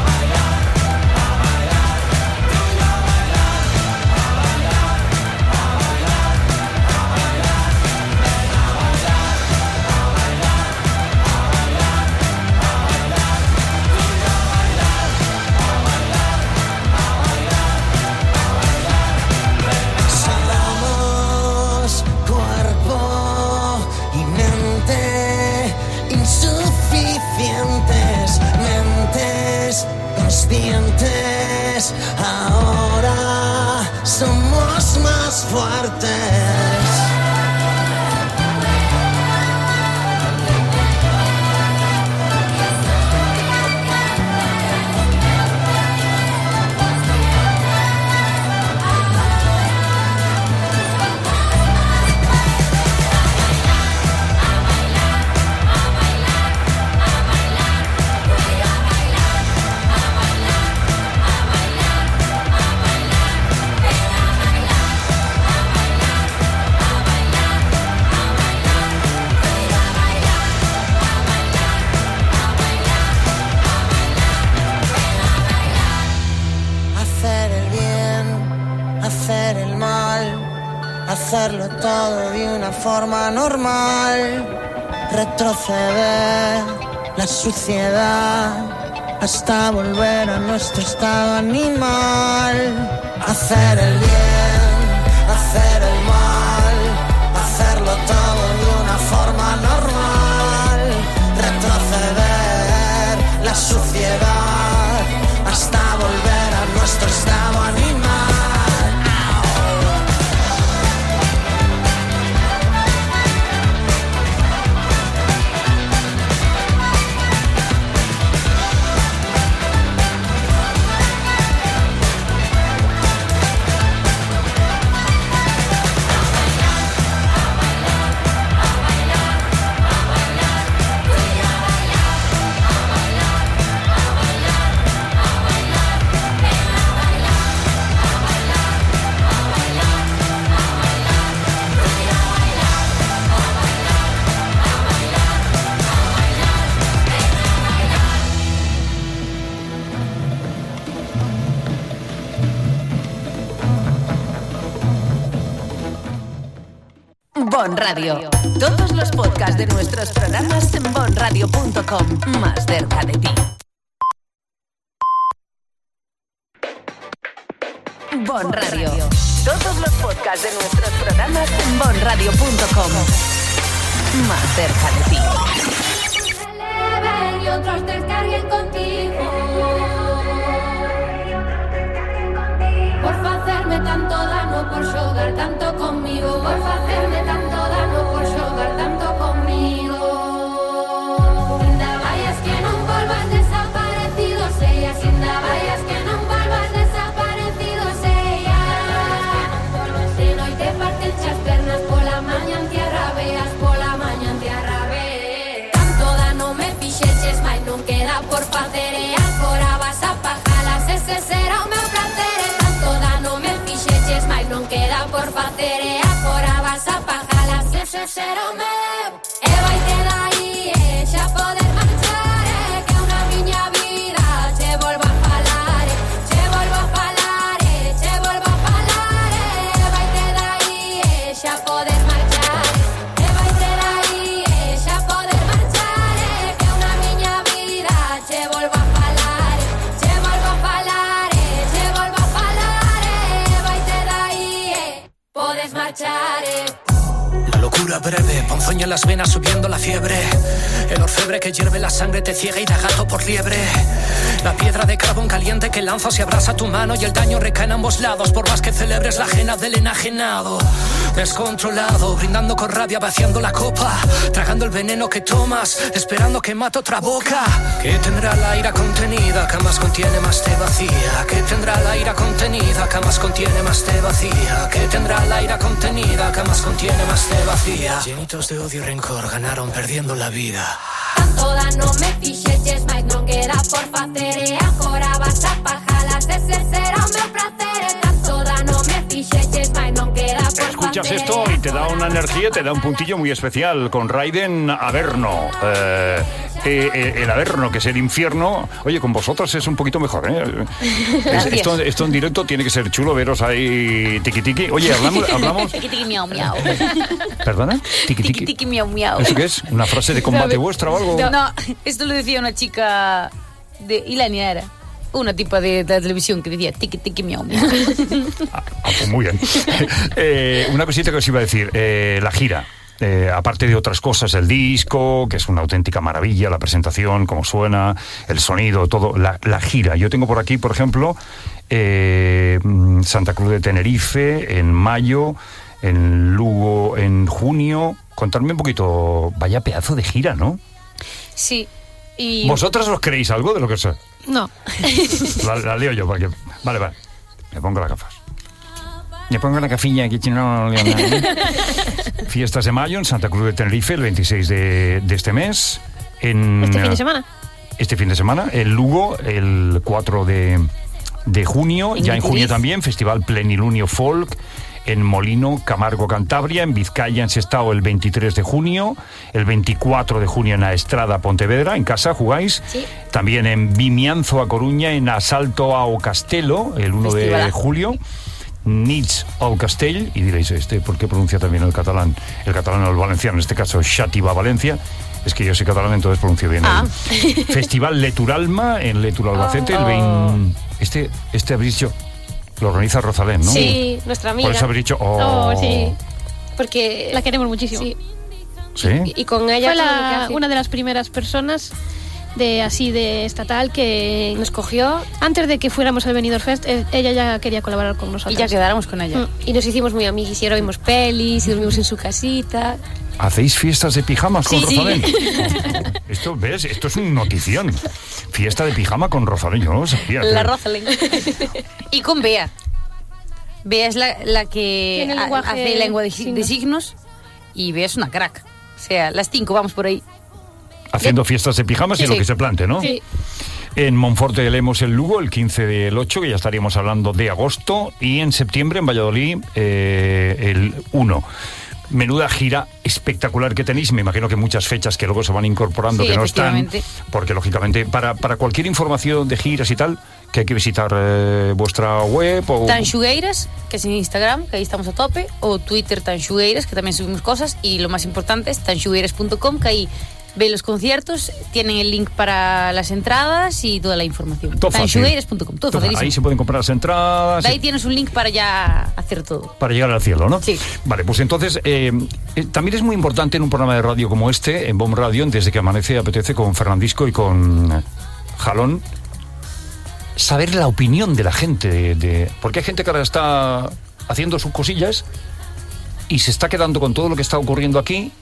Somos cuerpo y mente insuficientes, mentes conscientes. Ahora somos más fuertes. Hacer el bien, hacer el mal, hacerlo todo de una forma normal, retroceder la suciedad hasta volver a nuestro estado animal. Hacer el bien, hacer el mal, hacerlo todo de una forma normal, retroceder la suciedad hasta volver a nuestro estado animal. Bon Radio. Todos los podcasts de nuestros programas en bon radio punto com. Más cerca de ti. Bon Radio. Todos los podcasts de nuestros programas en bon radio punto com. Más cerca de ti. Y otros descarguen contigo. Por hacerme tanto daño, por xogar tanto conmigo. Por hacerme tanto daño, por xogar tanto conmigo. Ainda vayas que non volvas desaparecido, sellas. Ainda vayas que non volvas desaparecido, sellas. De noite parten chas pernas, pola maña en tierra veas, pola maña en tierra veas. Tanto dano me fixeches, mais non queda por facer e agora vas a pajalas, ese será o meu placer. Tanto dano me fixeches, mais non queda por facer e agora vas a pajalas, ese será o meu. E vaite dai e xa podes marchar, e que unha miña vida che volvo a falar, che volvo a falar, che volvo a falar. E vaite dai e xa podes marchar, e vaite dai e xa podes marchar, e que unha miña vida che volvo a falar, che volvo a falar, che volvo a falar. E vaite dai e podes marchar. La locura breve, ponzoña en las venas subiendo la fiebre. El orfebre que hierve la sangre te ciega y da gato por liebre. La piedra de carbón caliente que lanzas y abrasa tu mano y el daño recae en ambos lados, por más que celebres la ajena del enajenado. Descontrolado, brindando con rabia, vaciando la copa, tragando el veneno que tomas, esperando que mate otra boca. Que tendrá la ira contenida, que más contiene más te vacía. Que tendrá la ira contenida, que más contiene más te vacía. Que tendrá la ira contenida, que más contiene más te vacía. Llenitos de odio y rencor ganaron perdiendo la vida. Tanto dano me fixeches, mais non queda por facer e agora vas a pajalas, ese será o meu placer. Tanto dano me fixeches, mais non queda por facer. Escuchas esto y te da una energía, te da un puntillo muy especial con Raiden Averno. Eh, eh, el Averno, que es el infierno. Oye, con vosotros es un poquito mejor, ¿eh? Es, esto, esto en directo tiene que ser chulo, veros ahí tiqui tiqui. Oye, hablamos... hablamos... Tiki tiki miau miau. ¿Perdona? Tiqui Tiki tiki miau miau. ¿Eso qué es? ¿Una frase de combate vuestra o algo? No, esto lo decía una chica de Ilania, era una tipa de, de la televisión que decía tiki tiki miau miau. Ah, pues muy bien. eh, una cosita que os iba a decir, eh, la gira. Eh, aparte de otras cosas, el disco, que es una auténtica maravilla, la presentación, cómo suena, el sonido, todo, la, la gira. Yo tengo por aquí, por ejemplo, eh, Santa Cruz de Tenerife en mayo, en Lugo en junio. Contadme un poquito, vaya pedazo de gira, ¿no? Sí. Y... ¿Vosotras os creéis algo de lo que os... No. La, la leo yo, porque... Vale, vale. Me pongo las gafas. Me pongo la cafilla, que no leo nada. Fiestas de mayo en Santa Cruz de Tenerife, el veintiséis de, de este mes. En, este fin de semana. Este fin de semana. En Lugo, el cuatro de, de junio. En ya en junio también, Festival Plenilunio Folk. En Molino, Camargo, Cantabria. En Vizcaya, en Sestao, el veintitrés de junio. El veinticuatro de junio en Aestrada, Pontevedra. En casa jugáis. Sí. También en Vimianzo, a Coruña. En Asalto ao Castelo, el uno Festival. De julio. Nits al Castell, y diréis, este, ¿por qué pronuncia también el catalán? El catalán o el valenciano, en este caso Xàtiva, Valencia. Es que yo soy catalán, entonces pronuncio bien. Ah. El Festival Leturalma en Letur, Albacete, oh. el veinte... Este, este habréis dicho, lo organiza Rosalén, ¿no? Sí, nuestra amiga. Por eso habréis dicho, oh. oh sí. Porque la queremos muchísimo. Sí. ¿Sí? Y, y con ella fue la, una de las primeras personas de así de estatal que nos cogió antes de que fuéramos al Benidorm Fest. Ella ya quería colaborar con nosotros y ya quedáramos con ella. Mm. Y nos hicimos muy amigos y ahora vimos pelis y dormimos en su casita. ¿Hacéis fiestas de pijamas con sí, Rosalén? Sí. Esto, ¿ves? Esto es una notición. Fiesta de pijama con Rosalén, yo no lo sabía. La Rosalén. Y con Bea. Bea es la, la que hace lengua de, de signos y Bea es una crack. O sea, las cinco vamos por ahí. Haciendo fiestas de pijamas y sí. Lo que se plante, ¿no? Sí. En Monforte de Lemos, el Lugo, el quince del ocho, que ya estaríamos hablando de agosto. Y en septiembre, en Valladolid, eh, el uno. Menuda gira espectacular que tenéis. Me imagino que muchas fechas que luego se van incorporando, Sí, que no están. efectivamente. Porque, lógicamente, para, para cualquier información de giras y tal, que hay que visitar eh, vuestra web o... Tanxugueiras, que es en Instagram, que ahí estamos a tope, o Twitter Tanxugueiras, que también subimos cosas, y lo más importante es tanxugueiras punto com, que ahí ven los conciertos, tienen el link para las entradas y toda la información. Todo fácil. tanxugueiras punto com, todo Todo- facilísimo. Ahí se pueden comprar las entradas. De ahí tienes un link para ya hacer todo. Para llegar al cielo, ¿no? Sí. Vale, pues entonces, eh, eh, también es muy importante en un programa de radio como este, en Bomb Radio, Desde que amanece apetece, con Fernandisco y con eh, Jalón, saber la opinión de la gente. De, de- porque hay gente que ahora está haciendo sus cosillas y se está quedando con todo lo que está ocurriendo aquí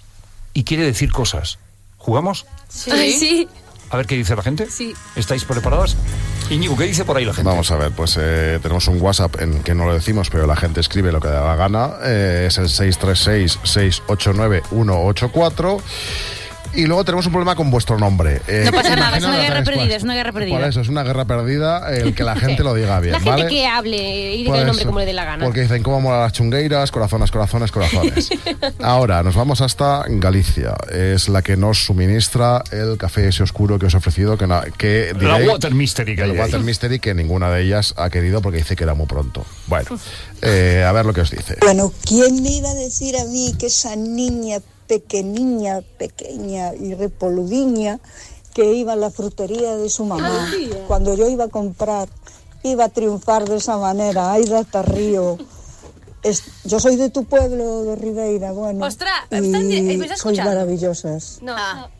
y quiere decir cosas. ¿Jugamos? Sí. Ay, sí. A ver qué dice la gente. Sí. ¿Estáis preparados? Íñigo, ¿qué dice por ahí la gente? Vamos a ver, pues eh, tenemos un WhatsApp en que no lo decimos, pero la gente escribe lo que da la gana. Eh, es el seis tres seis, seis ocho nueve, uno ocho cuatro. Y luego tenemos un problema con vuestro nombre. Eh, No pasa nada, imagino es una que guerra sabéis perdida, cuál- es una guerra perdida. Por eso, es una guerra perdida el que la gente lo diga bien, La gente ¿vale? que hable y diga Por el nombre eso, como le dé la gana. Porque dicen cómo mola las chungueiras, corazones, corazones, corazones. Ahora, nos vamos hasta Galicia. Es la que nos suministra el café ese oscuro que os he ofrecido, que, na- que La diré- Water Mystery que hay el ahí. Water Mystery, que ninguna de ellas ha querido porque dice que era muy pronto. Bueno, eh, a ver lo que os dice. Bueno, ¿quién me iba a decir a mí que esa niña pequeñiña, pequeña y repoludiña que iba a la frutería de su mamá, cuando yo iba a comprar, iba a triunfar de esa manera? ¡Ay, data río! Es- yo soy de tu pueblo, de Ribeira, bueno, Ostras, y ¿me estás- me estás sois escuchando? maravillosas. No, Ah.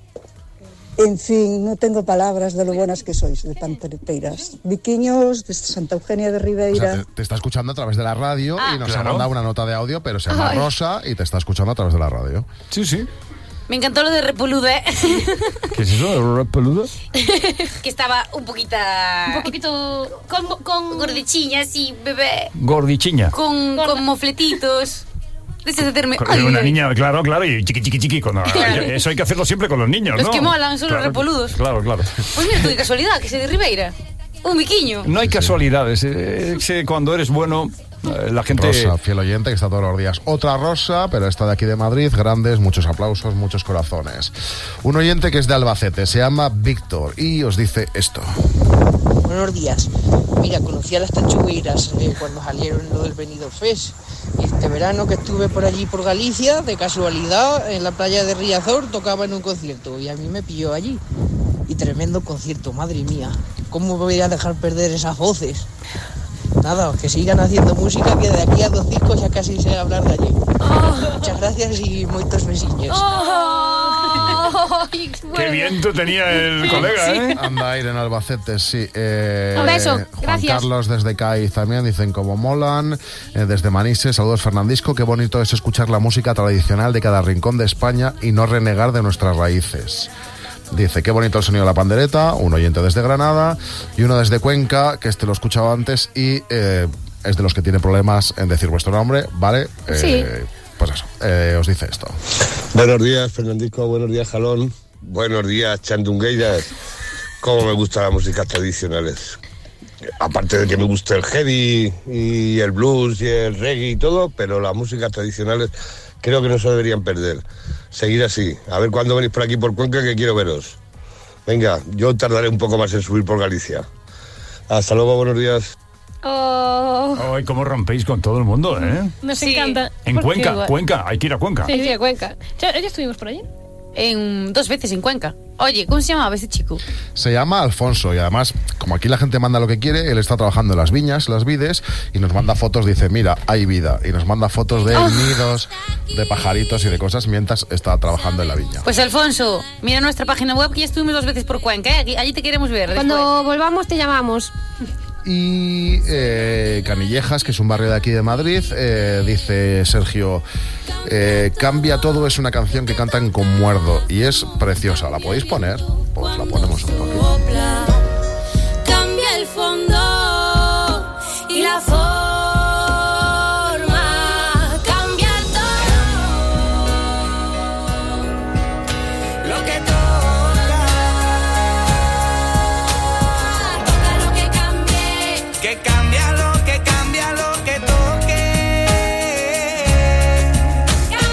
En fin, no tengo palabras de lo buenas que sois, de Pantereteiras. Viquiños, de Santa Eugenia de O sea, Ribeira. te, te está escuchando a través de la radio Ah. y nos Claro. ha mandado una nota de audio, pero se llama Ay. Rosa y te está escuchando a través de la radio. Sí, sí. Me encantó lo de Repolude, ¿Qué es eso? ¿Peludo? que estaba un poquita... Un poquito con, con gordichiña, así, bebé, Gordichiña. con, con mofletitos. De ese hacerme... Con ay, una ay. niña, claro, claro, y chiqui, chiqui, chiqui. Cuando, Claro. Eso hay que hacerlo siempre con los niños, Los ¿no? que molan son los Claro, repoludos. Claro, claro. Pues mira tú, qué casualidad, que se de Ribeira. Un biquiño. No hay casualidades. eh, es que cuando eres bueno, eh, la gente... Rosa, fiel oyente, que está todos los días. Otra Rosa, pero esta de aquí de Madrid, grandes, muchos aplausos, muchos corazones. Un oyente que es de Albacete, se llama Víctor, y os dice esto. Buenos días. Mira, conocí a las Tanxugueiras eh, cuando salieron lo del Benidorm Fest. Y este verano que estuve por allí, por Galicia, de casualidad, en la playa de Riazor, tocaba en un concierto. Y a mí me pilló allí. Y tremendo concierto, madre mía. ¿Cómo voy a dejar perder esas voces? Nada, que sigan haciendo música, que de aquí a dos discos ya casi sé hablar de allí. Muchas gracias y muchos besiños. Ay, Qué bueno. viento tenía el colega, ¿eh? Anda a ir en Albacete, sí. Eh, Un beso, Juan gracias. Carlos desde Cádiz también, dicen como molan. Eh, desde Manises, saludos Fernandisco. Qué bonito es escuchar la música tradicional de cada rincón de España y no renegar de nuestras raíces. Dice, qué bonito el sonido de la pandereta, un oyente desde Granada y uno desde Cuenca, que este lo he escuchado antes y eh, es de los que tiene problemas en decir vuestro nombre, ¿vale? Eh, Sí. Pues eso, eh, os dice esto. Buenos días, Fernandisco. Buenos días, Jalón. Buenos días, Chandungueiras. Cómo me gustan las músicas tradicionales. Aparte de que me gusta el heavy y el blues y el reggae y todo, pero las músicas tradicionales creo que no se deberían perder. Seguir así. A ver cuándo venís por aquí por Cuenca, que quiero veros. Venga, yo tardaré un poco más en subir por Galicia. Hasta luego, buenos días. Oh. Ay, cómo rompéis con todo el mundo, ¿eh? Nos Sí. encanta. En ¿Por qué Cuenca, igual? Cuenca, hay que ir a Cuenca. Sí, sí, a Cuenca. Ya, ya estuvimos por allí. En, dos veces en Cuenca. Oye, ¿cómo se llamaba ese chico? Se llama Alfonso y además, como aquí la gente manda lo que quiere, él está trabajando en las viñas, las vides, y nos manda fotos, dice, mira, hay vida. Y nos manda fotos de nidos, de pajaritos y de cosas mientras está trabajando en la viña. Pues Alfonso, mira nuestra página web, que ya estuvimos dos veces por Cuenca, ¿eh? Aquí- allí te queremos ver. Cuando después. volvamos te llamamos. Y eh, Canillejas, que es un barrio de aquí de Madrid, eh, dice Sergio, eh, Cambia todo es una canción que cantan con Muerdo y es preciosa. ¿La podéis poner? Pues la ponemos un poquito. Cambia el fondo y la forma, cambia todo lo que toca, toca lo que cambie, Que cambia lo que cambia lo que toque.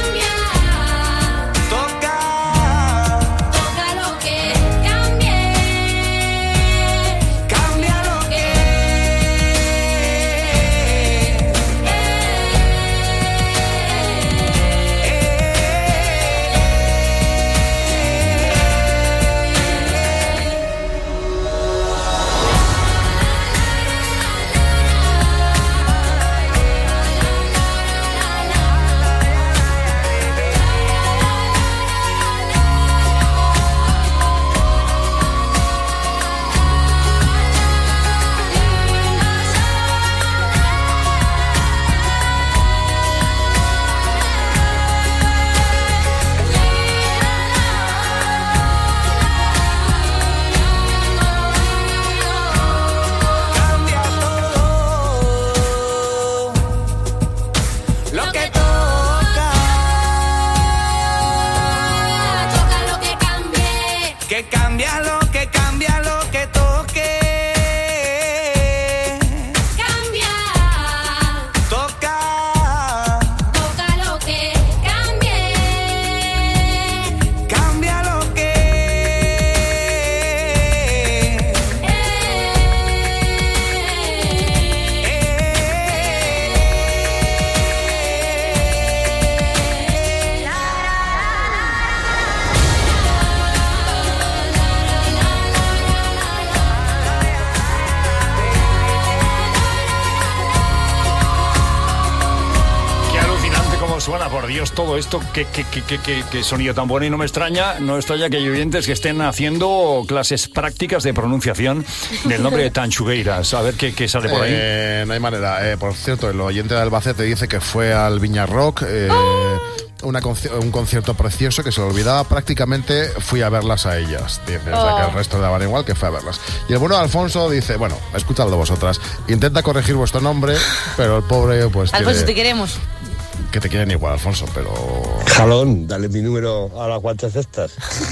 suena, por Dios, todo esto, qué, qué, qué, qué, qué, qué sonido tan bueno. Y no me extraña, no extraña que hay oyentes que estén haciendo clases prácticas de pronunciación del nombre de Tanchugueiras. A ver qué, qué sale por ahí. Eh, no hay manera. Eh, por cierto, el oyente de Albacete dice que fue al Viña Rock, eh, oh. una conci- un concierto precioso que se le olvidaba. Prácticamente fui a verlas a ellas. Dice, oh. O sea, que el resto daban igual, que fue a verlas. Y el bueno de Alfonso dice, bueno, escuchadlo vosotras. Intenta corregir vuestro nombre, pero el pobre, pues... Alfonso, tiene... te queremos. Que te quieren igual, Alfonso, pero... Jalón, dale mi número a las guantes estas.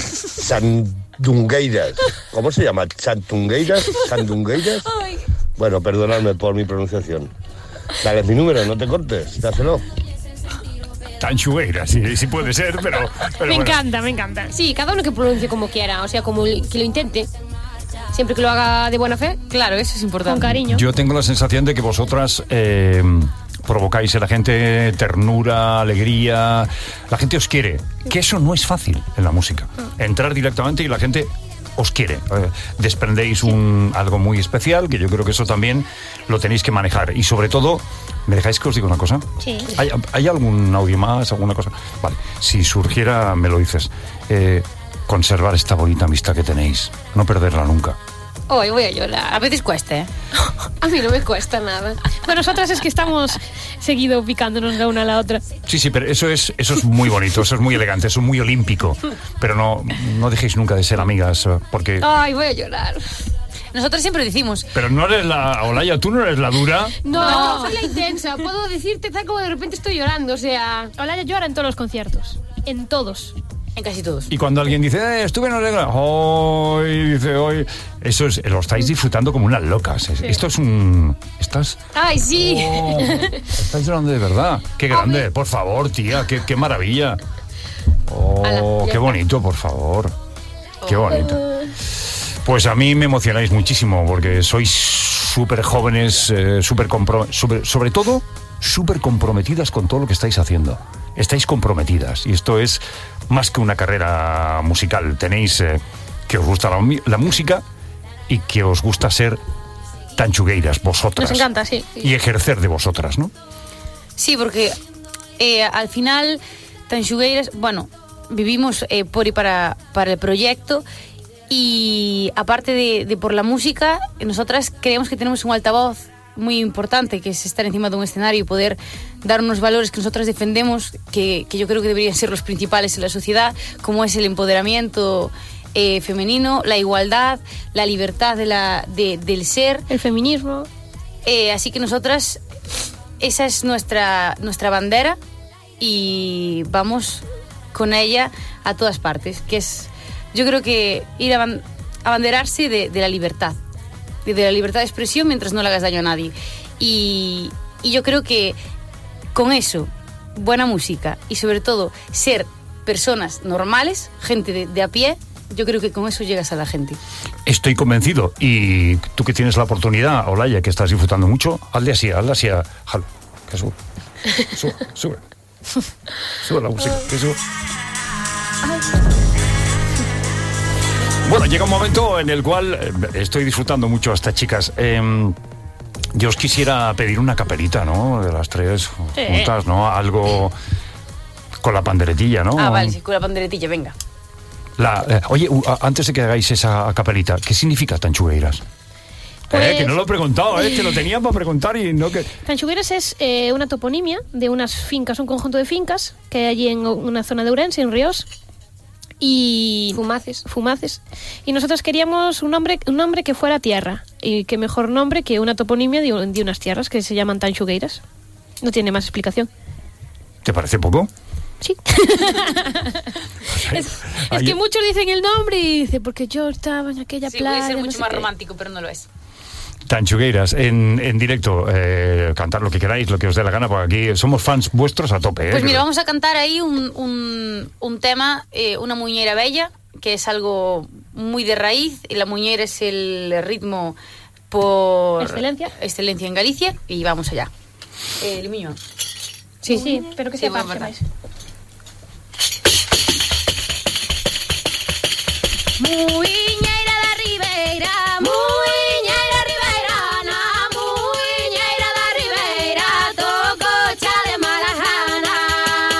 Sandungueiras. ¿Cómo se llama? ¿Sandungueiras? ¿Sandungueiras? Bueno, perdonadme por mi pronunciación. Dale mi número, no te cortes, dáselo. Tanchugueiras, sí, sí puede ser, pero... pero me bueno. encanta, me encanta. Sí, cada uno que pronuncie como quiera, o sea, como que lo intente. Siempre que lo haga de buena fe. Claro, eso es importante. Con cariño. Yo tengo la sensación de que vosotras... Eh, provocáis en la gente ternura, alegría, la gente os quiere, que eso no es fácil en la música, entrar directamente y la gente os quiere, eh, desprendéis un, algo muy especial, que yo creo que eso también lo tenéis que manejar, y sobre todo, ¿me dejáis que os diga una cosa? Sí. ¿Hay, hay algún audio más, alguna cosa? Vale, si surgiera, me lo dices, eh, conservar esta bonita amistad que tenéis, no perderla nunca. Hoy voy a llorar. A veces cuesta, ¿eh? A mí no me cuesta nada. Bueno, nosotras es que estamos seguido picándonos la una a la otra. Sí, sí, pero eso es, eso es muy bonito, eso es muy elegante, eso es muy olímpico. Pero no, no dejéis nunca de ser amigas, porque... Ay, voy a llorar. Nosotros siempre decimos... Pero no eres la... Olaya, ¿tú no eres la dura? No, no, soy la intensa. Puedo decirte tal como de repente estoy llorando, o sea... Olaya llora en todos los conciertos. En todos. En casi todos. Y cuando alguien dice, eh, estuve en Oregón, hoy, dice, hoy, eso es, lo estáis disfrutando como unas locas. Sí. Esto es un... ¿Estás? ¡Ay, sí! Oh, estás llorando de verdad. Qué grande, por favor, tía, qué, qué maravilla. Oh, Ala, qué bonito, por favor. Qué bonito. Pues a mí me emocionáis muchísimo, porque sois súper jóvenes, eh, súper compro- super, sobre todo, súper comprometidas con todo lo que estáis haciendo. Estáis comprometidas, y esto es más que una carrera musical. Tenéis eh, que os gusta la, la música y que os gusta ser tanchugueiras vosotras. Nos encanta, sí. Y ejercer de vosotras, ¿no? Sí, porque eh, al final tanchugueiras, bueno, vivimos eh, por y para, para el proyecto, y aparte de, de por la música, nosotras creemos que tenemos un altavoz muy importante, que es estar encima de un escenario y poder dar unos valores que nosotros defendemos, que, que yo creo que deberían ser los principales en la sociedad, como es el empoderamiento eh, femenino, la igualdad, la libertad de la, de, del ser, el feminismo. Eh, así que nosotras, esa es nuestra, nuestra bandera, y vamos con ella a todas partes, que es, yo creo que ir a abanderarse de, de la libertad, de la libertad de expresión mientras no le hagas daño a nadie. Y, y yo creo que con eso, buena música y sobre todo ser personas normales, gente de, de a pie, yo creo que con eso llegas a la gente. Estoy convencido. Y tú que tienes la oportunidad, Olaya, que estás disfrutando mucho, hazle así, hazle así a... Jalo, que sube. Sube, sube. Sube la música, que sube. Bueno, llega un momento en el cual eh, estoy disfrutando mucho a estas chicas. Eh, yo os quisiera pedir una capelita, ¿no? De las tres sí. juntas, ¿no? Algo con la panderetilla, ¿no? Ah, vale, sí, con la panderetilla, venga. La, eh, oye, uh, antes de que hagáis esa capelita, ¿qué significa tanchugueiras? Pues... Eh, que no lo he preguntado, eh, que lo tenía para preguntar y no que... Tanchugueiras es eh, una toponimia de unas fincas, un conjunto de fincas que hay allí en una zona de Ourense, en Ríos. Y Fumaces. Fumaces. Y nosotros queríamos un nombre, un nombre que fuera tierra. Y qué mejor nombre que una toponimia de, de unas tierras que se llaman Tanchugueiras. No tiene más explicación. ¿Te parece poco? Sí. es, es que muchos dicen el nombre y dicen, porque yo estaba en aquella sí, playa. Puede ser no mucho sé más qué. romántico, pero no lo es. Tanchugueiras, en, en directo, eh, cantar lo que queráis, lo que os dé la gana, porque aquí somos fans vuestros a tope. ¿eh? Pues mira, vamos a cantar ahí un, un, un tema, eh, una muñeira bella, que es algo muy de raíz, y la muñeira es el ritmo por... Excelencia. Excelencia en Galicia, y vamos allá. Eh, Limiño. Sí, sí, pero que sí, sea bueno, parte. Muiñeira da Ribeira, muiñeira ribeirana, muiñeira da Ribeira, toco cha de mala gana.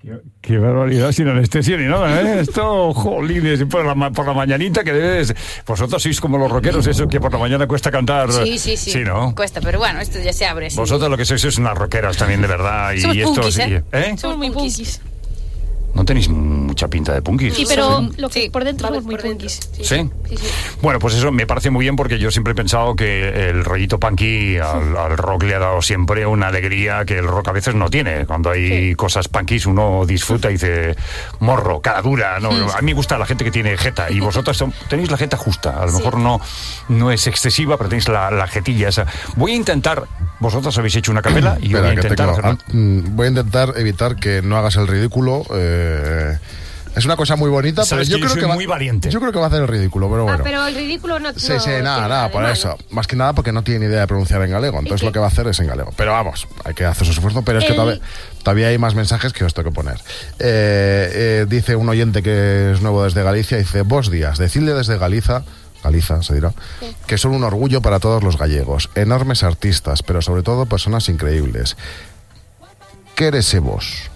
Qué, qué barbaridad, sin anestesia ni nada, ¿eh? Esto, jolines, por la, por la mañanita que debes... Vosotros sois como los rockeros, eso que por la mañana cuesta cantar. Sí, sí, sí. Sí, ¿no? Cuesta, pero bueno, esto ya se abre. Sí. Vosotros lo que sois es unas rockeras también, de verdad. Y Somos esto, punkis, sí, ¿eh? ¿eh? Somos muy punkis. No tenéis mucha pinta de punkis. Sí, pero lo que Sí, por dentro vale, somos muy por dentro. punkis. ¿Sí? Sí, sí. Bueno, pues eso me parece muy bien porque yo siempre he pensado que el rollito punky al, al rock le ha dado siempre una alegría que el rock a veces no tiene. Cuando hay sí. cosas punkis uno disfruta y dice, morro, cara dura. No, a mí me gusta la gente que tiene jeta y vosotros son, tenéis la jeta justa. A lo sí. mejor no, no es excesiva, pero tenéis la, la jetilla esa. Voy a intentar, vosotros habéis hecho una capela y yo voy a intentar hacer una... Voy a intentar evitar que no hagas el ridículo. Eh... Es una cosa muy bonita, pero yo, yo creo soy que va, muy valiente. Yo creo que va a hacer el ridículo, pero bueno. Ah, pero el ridículo no... Sí, no sí, nada, nada, por malo. eso. Más que nada porque no tiene ni idea de pronunciar en galego. Entonces lo que va a hacer es en galego. Pero vamos, hay que hacer su esfuerzo, pero es el... que todavía, todavía hay más mensajes que os tengo que poner. Eh, eh, dice un oyente que es nuevo desde Galicia, dice, vos días, decidle desde Galiza... Galiza, se dirá, sí. que son un orgullo para todos los gallegos. Enormes artistas, pero sobre todo personas increíbles. ¿Qué eres vos?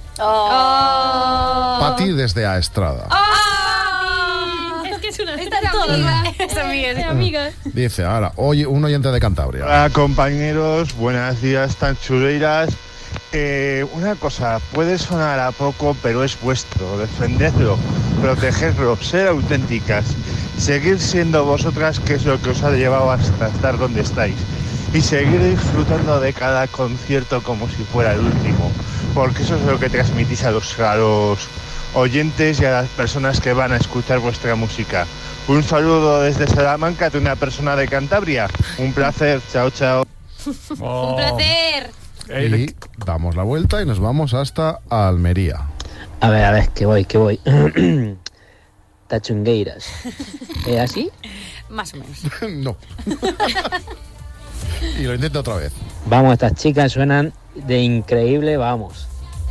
Oh. Pati desde A Estrada. Oh. Es que es una Está amiga. Es amiga, es amiga. Dice, ahora, oye, un oyente de Cantabria. Hola compañeros, buenos días tan chuleiras. Eh, una cosa, puede sonar a poco, pero es vuestro. Defendedlo, protegerlo, ser auténticas, seguir siendo vosotras, que es lo que os ha llevado hasta estar donde estáis, y seguir disfrutando de cada concierto como si fuera el último, porque eso es lo que transmitís a los, a los oyentes y a las personas que van a escuchar vuestra música. Un saludo desde Salamanca de una persona de Cantabria. Un placer, chao, chao. Oh. Un placer. Y damos la vuelta y nos vamos hasta Almería. A ver, a ver, que voy, que voy. Tachungueiras. ¿Es así? Más o menos. No. Y lo intento otra vez. Vamos, estas chicas suenan de increíble, vamos.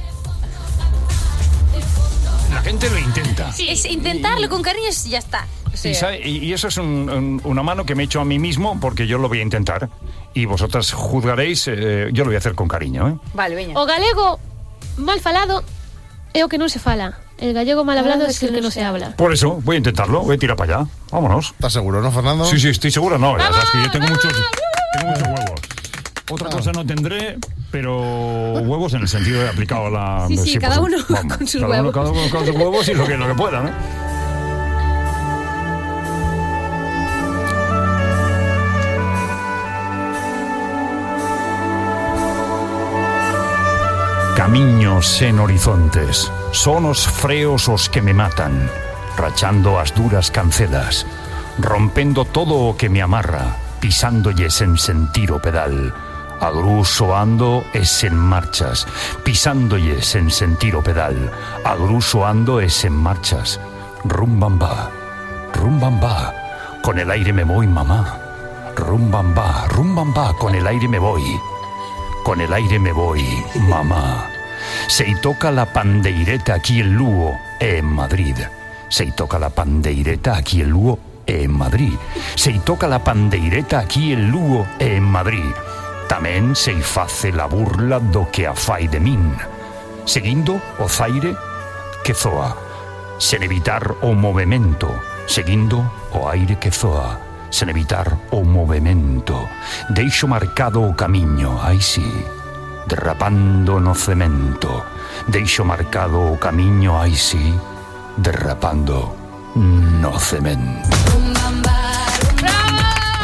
La gente lo intenta. Sí, es intentarlo con cariño y ya está. O sea. y, sabe, y eso es un, un, una mano que me he hecho a mí mismo porque yo lo voy a intentar. Y vosotras juzgaréis, eh, yo lo voy a hacer con cariño, ¿eh? Vale, veña. O galego mal falado é o que non se fala. El gallego mal hablado es el que no se habla. Por eso, voy a intentarlo, voy a tirar para allá. Vámonos. ¿Estás seguro, no, Fernando? Sí, sí, estoy seguro, no. Ya sabes que yo tengo muchos, tengo muchos huevos. Otra cosa no tendré, pero huevos en el sentido de aplicado a la... Sí, sí, sí cada pues, uno vamos, con sus cada huevos. Uno, cada uno con sus huevos y lo que, lo que pueda, ¿no? Camiños en horizontes, son os freos os que me matan, rachando as duras cancelas, rompendo todo o que me amarra, pisándolles en sentir o pedal, agruso ando es en marchas, pisándolles en sentir o pedal, agruso ando es en marchas, rumbamba, rumbamba, con el aire me voy mamá, rumbamba, rumbamba, con el aire me voy. Con el aire me voy, mamá. Se toca la pandeireta aquí en Lugo e en Madrid. Se toca la pandeireta aquí en Lugo e en Madrid. Se toca la pandeireta aquí en Lugo e en Madrid. Tamén se face la burla do que a fai de min. Seguindo o zaire que zoa. Sen evitar o movemento. Seguindo o aire que zoa. Sen evitar o movemento. Deixo marcado o camiño, ai sí, derrapando no cemento. Deixo marcado o camiño, ai sí, derrapando no cemento. ¡Bravo!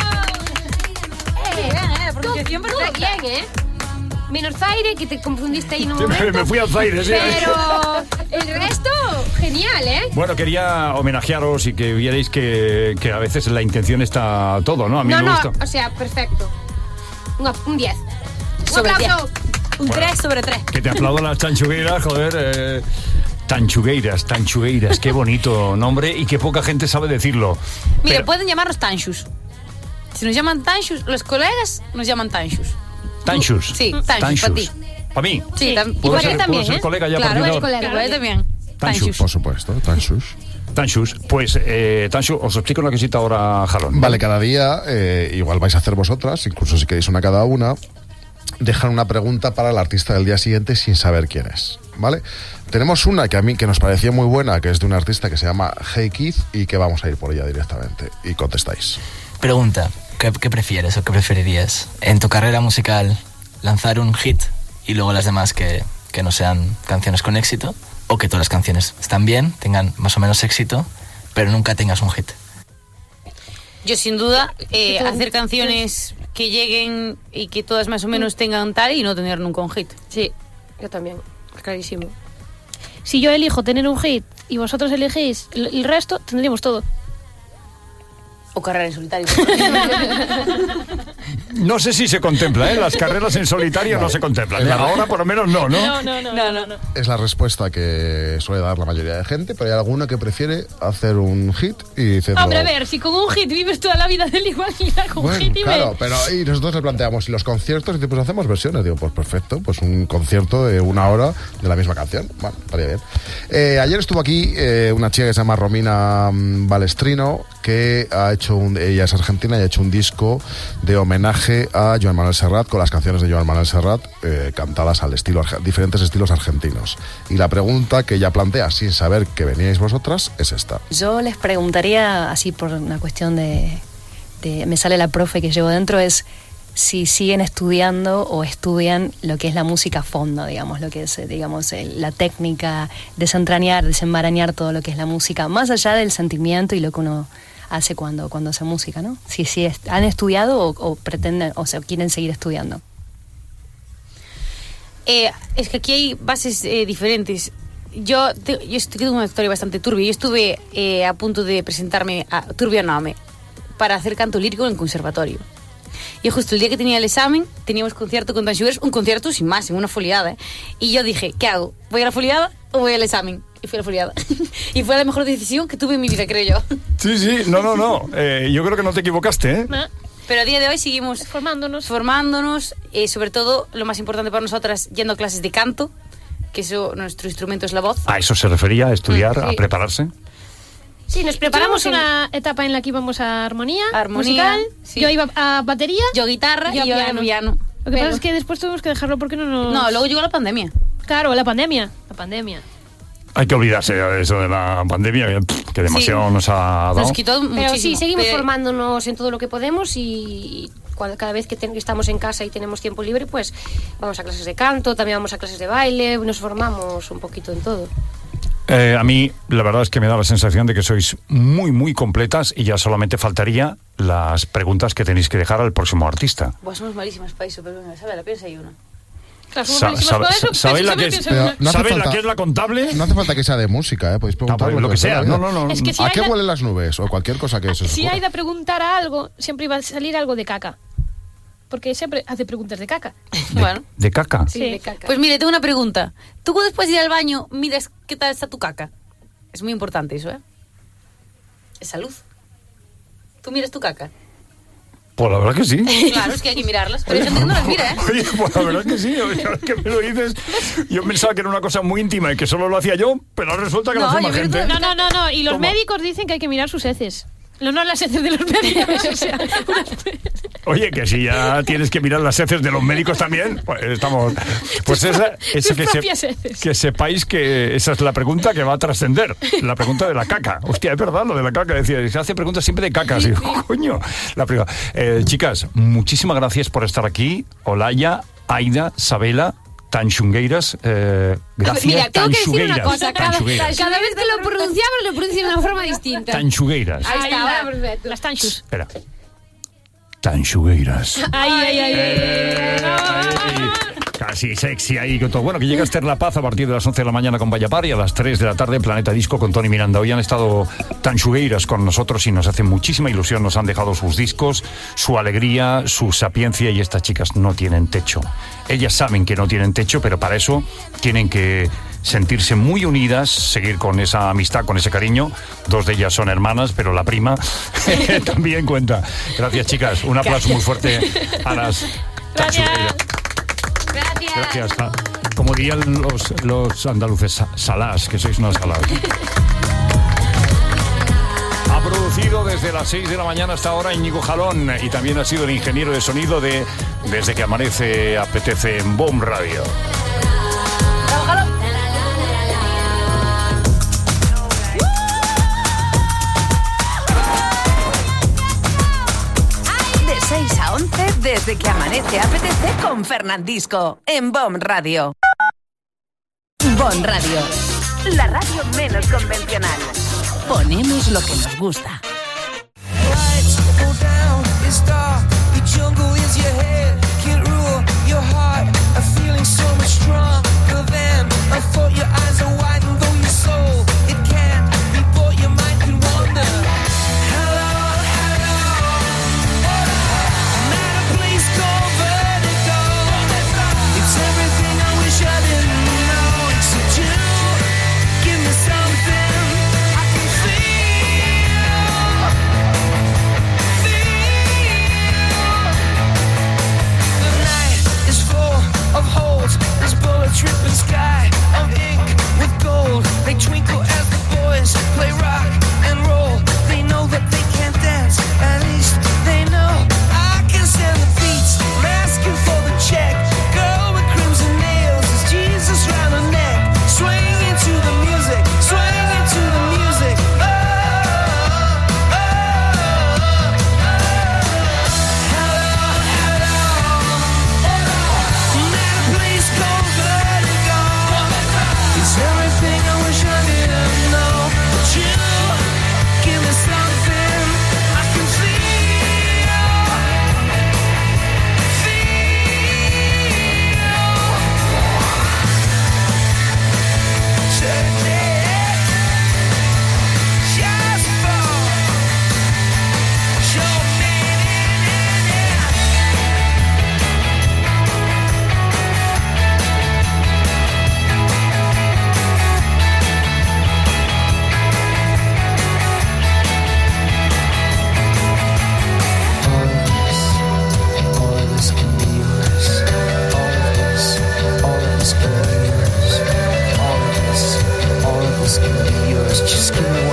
Eh, eh, la pronunciación perfecta. Bien, ¿eh? Menos Zaire, que te confundiste ahí en un Sí, momento. me fui al Zaire, sí. Pero el resto, genial, ¿eh? Bueno, quería homenajearos y que vierais que, que a veces la intención está todo, ¿no? A mí no, me no, gusta. o sea, perfecto. Un, un diez. Sobre un diez. aplauso. Un Bueno. tres sobre tres. Que te aplaudo las chanchugueiras, joder. Eh, tanchugueiras, tanchugueiras, qué bonito nombre y que poca gente sabe decirlo. Mira, Pero- pueden llamarnos Tanchus. Si nos llaman Tanchus, los colegas nos llaman Tanchus. Tanchus. Sí, Tanchus, para ti. ¿Para mí? Sí, tam- ¿Puedo y para ser, ti ¿puedo también, ser ¿eh? colega ya a Claro, partir de eres ahora? colega, para ti también. Tanchus. Por supuesto, Tanchus. Tanchus. Pues, eh, Tanchus, os explico una cosita ahora, Jalón. Vale, cada día, eh, igual vais a hacer vosotras, incluso si queréis una cada una, dejar una pregunta para el artista del día siguiente sin saber quién es. ¿vale? Tenemos una que a mí que nos parecía muy buena, que es de un artista que se llama Hey Keith, y que vamos a ir por ella directamente. Y contestáis. Pregunta, ¿qué, qué prefieres o qué preferirías? En tu carrera musical, lanzar un hit y luego las demás que, que no sean canciones con éxito, o que todas las canciones están bien, tengan más o menos éxito, pero nunca tengas un hit. Yo sin duda eh, hacer canciones que lleguen y que todas más o menos tengan tal y no tener nunca un hit. Sí, yo también, clarísimo. Si yo elijo tener un hit y vosotros elegís el, el resto, tendríamos todo. O carrera en solitario. No sé si se contempla, ¿eh? Las carreras en solitario no se contemplan. Claro, ahora por lo menos no, ¿no? No, no, no, no, no, no. Es la respuesta que suele dar la mayoría de gente, pero hay alguna que prefiere hacer un hit y hacerlo... Hombre, a ver, si con un hit vives toda la vida del igual que con bueno, un hit y claro, me... pero y nosotros le planteamos, y los conciertos, y pues hacemos versiones. Digo, pues perfecto, pues un concierto de una hora de la misma canción. Bueno, estaría bien. Eh, ayer estuvo aquí eh, una chica que se llama Romina Balestrino, que ha hecho un... Ella es argentina y ha hecho un disco de homenaje a Joan Manuel Serrat, con las canciones de Joan Manuel Serrat eh, cantadas al estilo, diferentes estilos argentinos. Y la pregunta que ella plantea, sin saber que veníais vosotras, es esta. Yo les preguntaría, así por una cuestión de, de... Me sale la profe que llevo dentro, es si siguen estudiando o estudian lo que es la música a fondo, digamos, lo que es, digamos, el, la técnica, desentrañar, desenmarañar todo lo que es la música, más allá del sentimiento y lo que uno hace cuando, cuando hace música, ¿no? Si, si est- han estudiado o, o pretenden, o sea, quieren seguir estudiando. Eh, es que aquí hay bases eh, diferentes. Yo, te, yo tengo una historia bastante turbia. Yo estuve eh, a punto de presentarme a turbia no, me, para hacer canto lírico en el conservatorio. Y justo el día que tenía el examen, teníamos concierto con Dan Sugars, un concierto sin más, en una foliada. ¿eh? Y yo dije, ¿qué hago? ¿Voy a la foliada o voy al examen? Y fui a la foliada. Y fue la mejor decisión que tuve en mi vida, creo yo. Sí, sí, no, no, no. Eh, yo creo que no te equivocaste, ¿eh? No. Pero a día de hoy seguimos formándonos. Formándonos, eh, sobre todo, lo más importante para nosotras, yendo a clases de canto, que eso, nuestro instrumento es la voz. ¿A eso se refería, a estudiar, Sí. a prepararse? Sí, nos preparamos una etapa en la que íbamos a armonía, Armonía, musical, sí. yo iba a batería, yo guitarra yo y yo piano. piano. Lo que pasa es que después tuvimos que dejarlo porque no nos... No, luego llegó la pandemia. Claro, la pandemia, la pandemia. Hay que olvidarse de eso de la pandemia, que demasiado Sí. nos ha dado. Nos quitó Pero muchísimo. sí, seguimos Pero- formándonos en todo lo que podemos y cuando, cada vez que ten- estamos en casa y tenemos tiempo libre, pues vamos a clases de canto, también vamos a clases de baile, nos formamos un poquito en todo. Eh, a mí, la verdad es que me da la sensación de que sois muy, muy completas y ya solamente faltaría las preguntas que tenéis que dejar al próximo artista. Pues somos malísimas para eso, pero venga, sabe, la piensa y una. Claro, Sa- sabe- ¿Sabéis la que es, Pero no hace ¿sabéis la falta- que es la contable? No hace falta que sea de música, ¿eh? Podéis preguntar pues, lo que sea. No, no, no. Es que si ¿A hay qué la- huelen las nubes? O cualquier cosa que se os Si ocurra. Aida preguntara algo, siempre iba a salir algo de caca. Porque siempre hace preguntas de caca. Bueno. ¿De caca? Sí, de caca. Pues mire, tengo una pregunta. ¿Tú después de ir al baño miras qué tal está tu caca? Es muy importante eso, ¿eh? Es salud. ¿Tú miras tu caca? Pues la verdad que sí. Claro, es que hay que mirarlas. Pero hay gente que no las mira, ¿eh? Oye, pues la verdad que sí. Oye, ahora que me lo dices, yo pensaba que era una cosa muy íntima y que solo lo hacía yo, pero resulta que lo hace más gente. No, no, no, no. Y los Toma. médicos dicen que hay que mirar sus heces. No, no las heces de los médicos. O sea, Oye, que si ya tienes que mirar las heces de los médicos también, pues estamos... Pues esa, esa tus que, se- propias heces. que sepáis que esa es la pregunta que va a trascender, la pregunta de la caca. Hostia, es verdad lo de la caca, decía, se hace preguntas siempre de caca, digo, coño. La primera. Eh, chicas, muchísimas gracias por estar aquí. Olaya, Aida, Sabela, Tanxungueiras, eh, gracias. Mira, tengo que decir una Tanxugueiras, cosa, cada, Tanxugueiras. cada vez que lo pronunciamos, lo pronunciamos de una forma distinta. Tanxugueiras. Ahí está, ahora perfecto. Las tanchus. Espera. Tanxugueiras. Ay, ay, ay. Eh, Casi sexy ahí con todo. Bueno, que llega Esther La Paz a partir de las once de la mañana con Vallapar y a las tres de la tarde Planeta Disco con Tony Miranda. Hoy han estado Tanxugueiras con nosotros y nos hace muchísima ilusión. Nos han dejado sus discos, su alegría, su sapiencia, y estas chicas no tienen techo. Ellas saben que no tienen techo, pero para eso tienen que sentirse muy unidas, seguir con esa amistad, con ese cariño. Dos de ellas son hermanas, pero la prima también cuenta. Gracias, chicas. Un aplauso muy fuerte a las Tanxugueiras. Gracias. Gracias. Ah, como dirían los, los andaluces, sa- salás, que sois unas salás. Ha producido desde las seis de la mañana hasta ahora Íñigo Jalón y también ha sido el ingeniero de sonido de Desde que amanece apetece en B O M Radio. Bravo, Jalón. Desde que amanece A P T C con Fernandisco en B O M Radio. B O M Radio, la radio menos convencional. Ponemos lo que nos gusta. Tripping sky of ink with gold. They twinkle as the boys play rock and roll. They know that they can't dance, at least they know I can stand the beats. I'm asking for the check. Girl with crimson nails is Jesus round her neck. Swing into the music, swing into the music. Oh, oh, oh, oh. Hello, hello. I'm at a place called Vertigo. It's everything I wish I didn't know. But you give me something I can feel. Feel. Today, just for show me. All of this can be yours. All of this, all of this can be yours. All of this, all of this can be yours. Just give me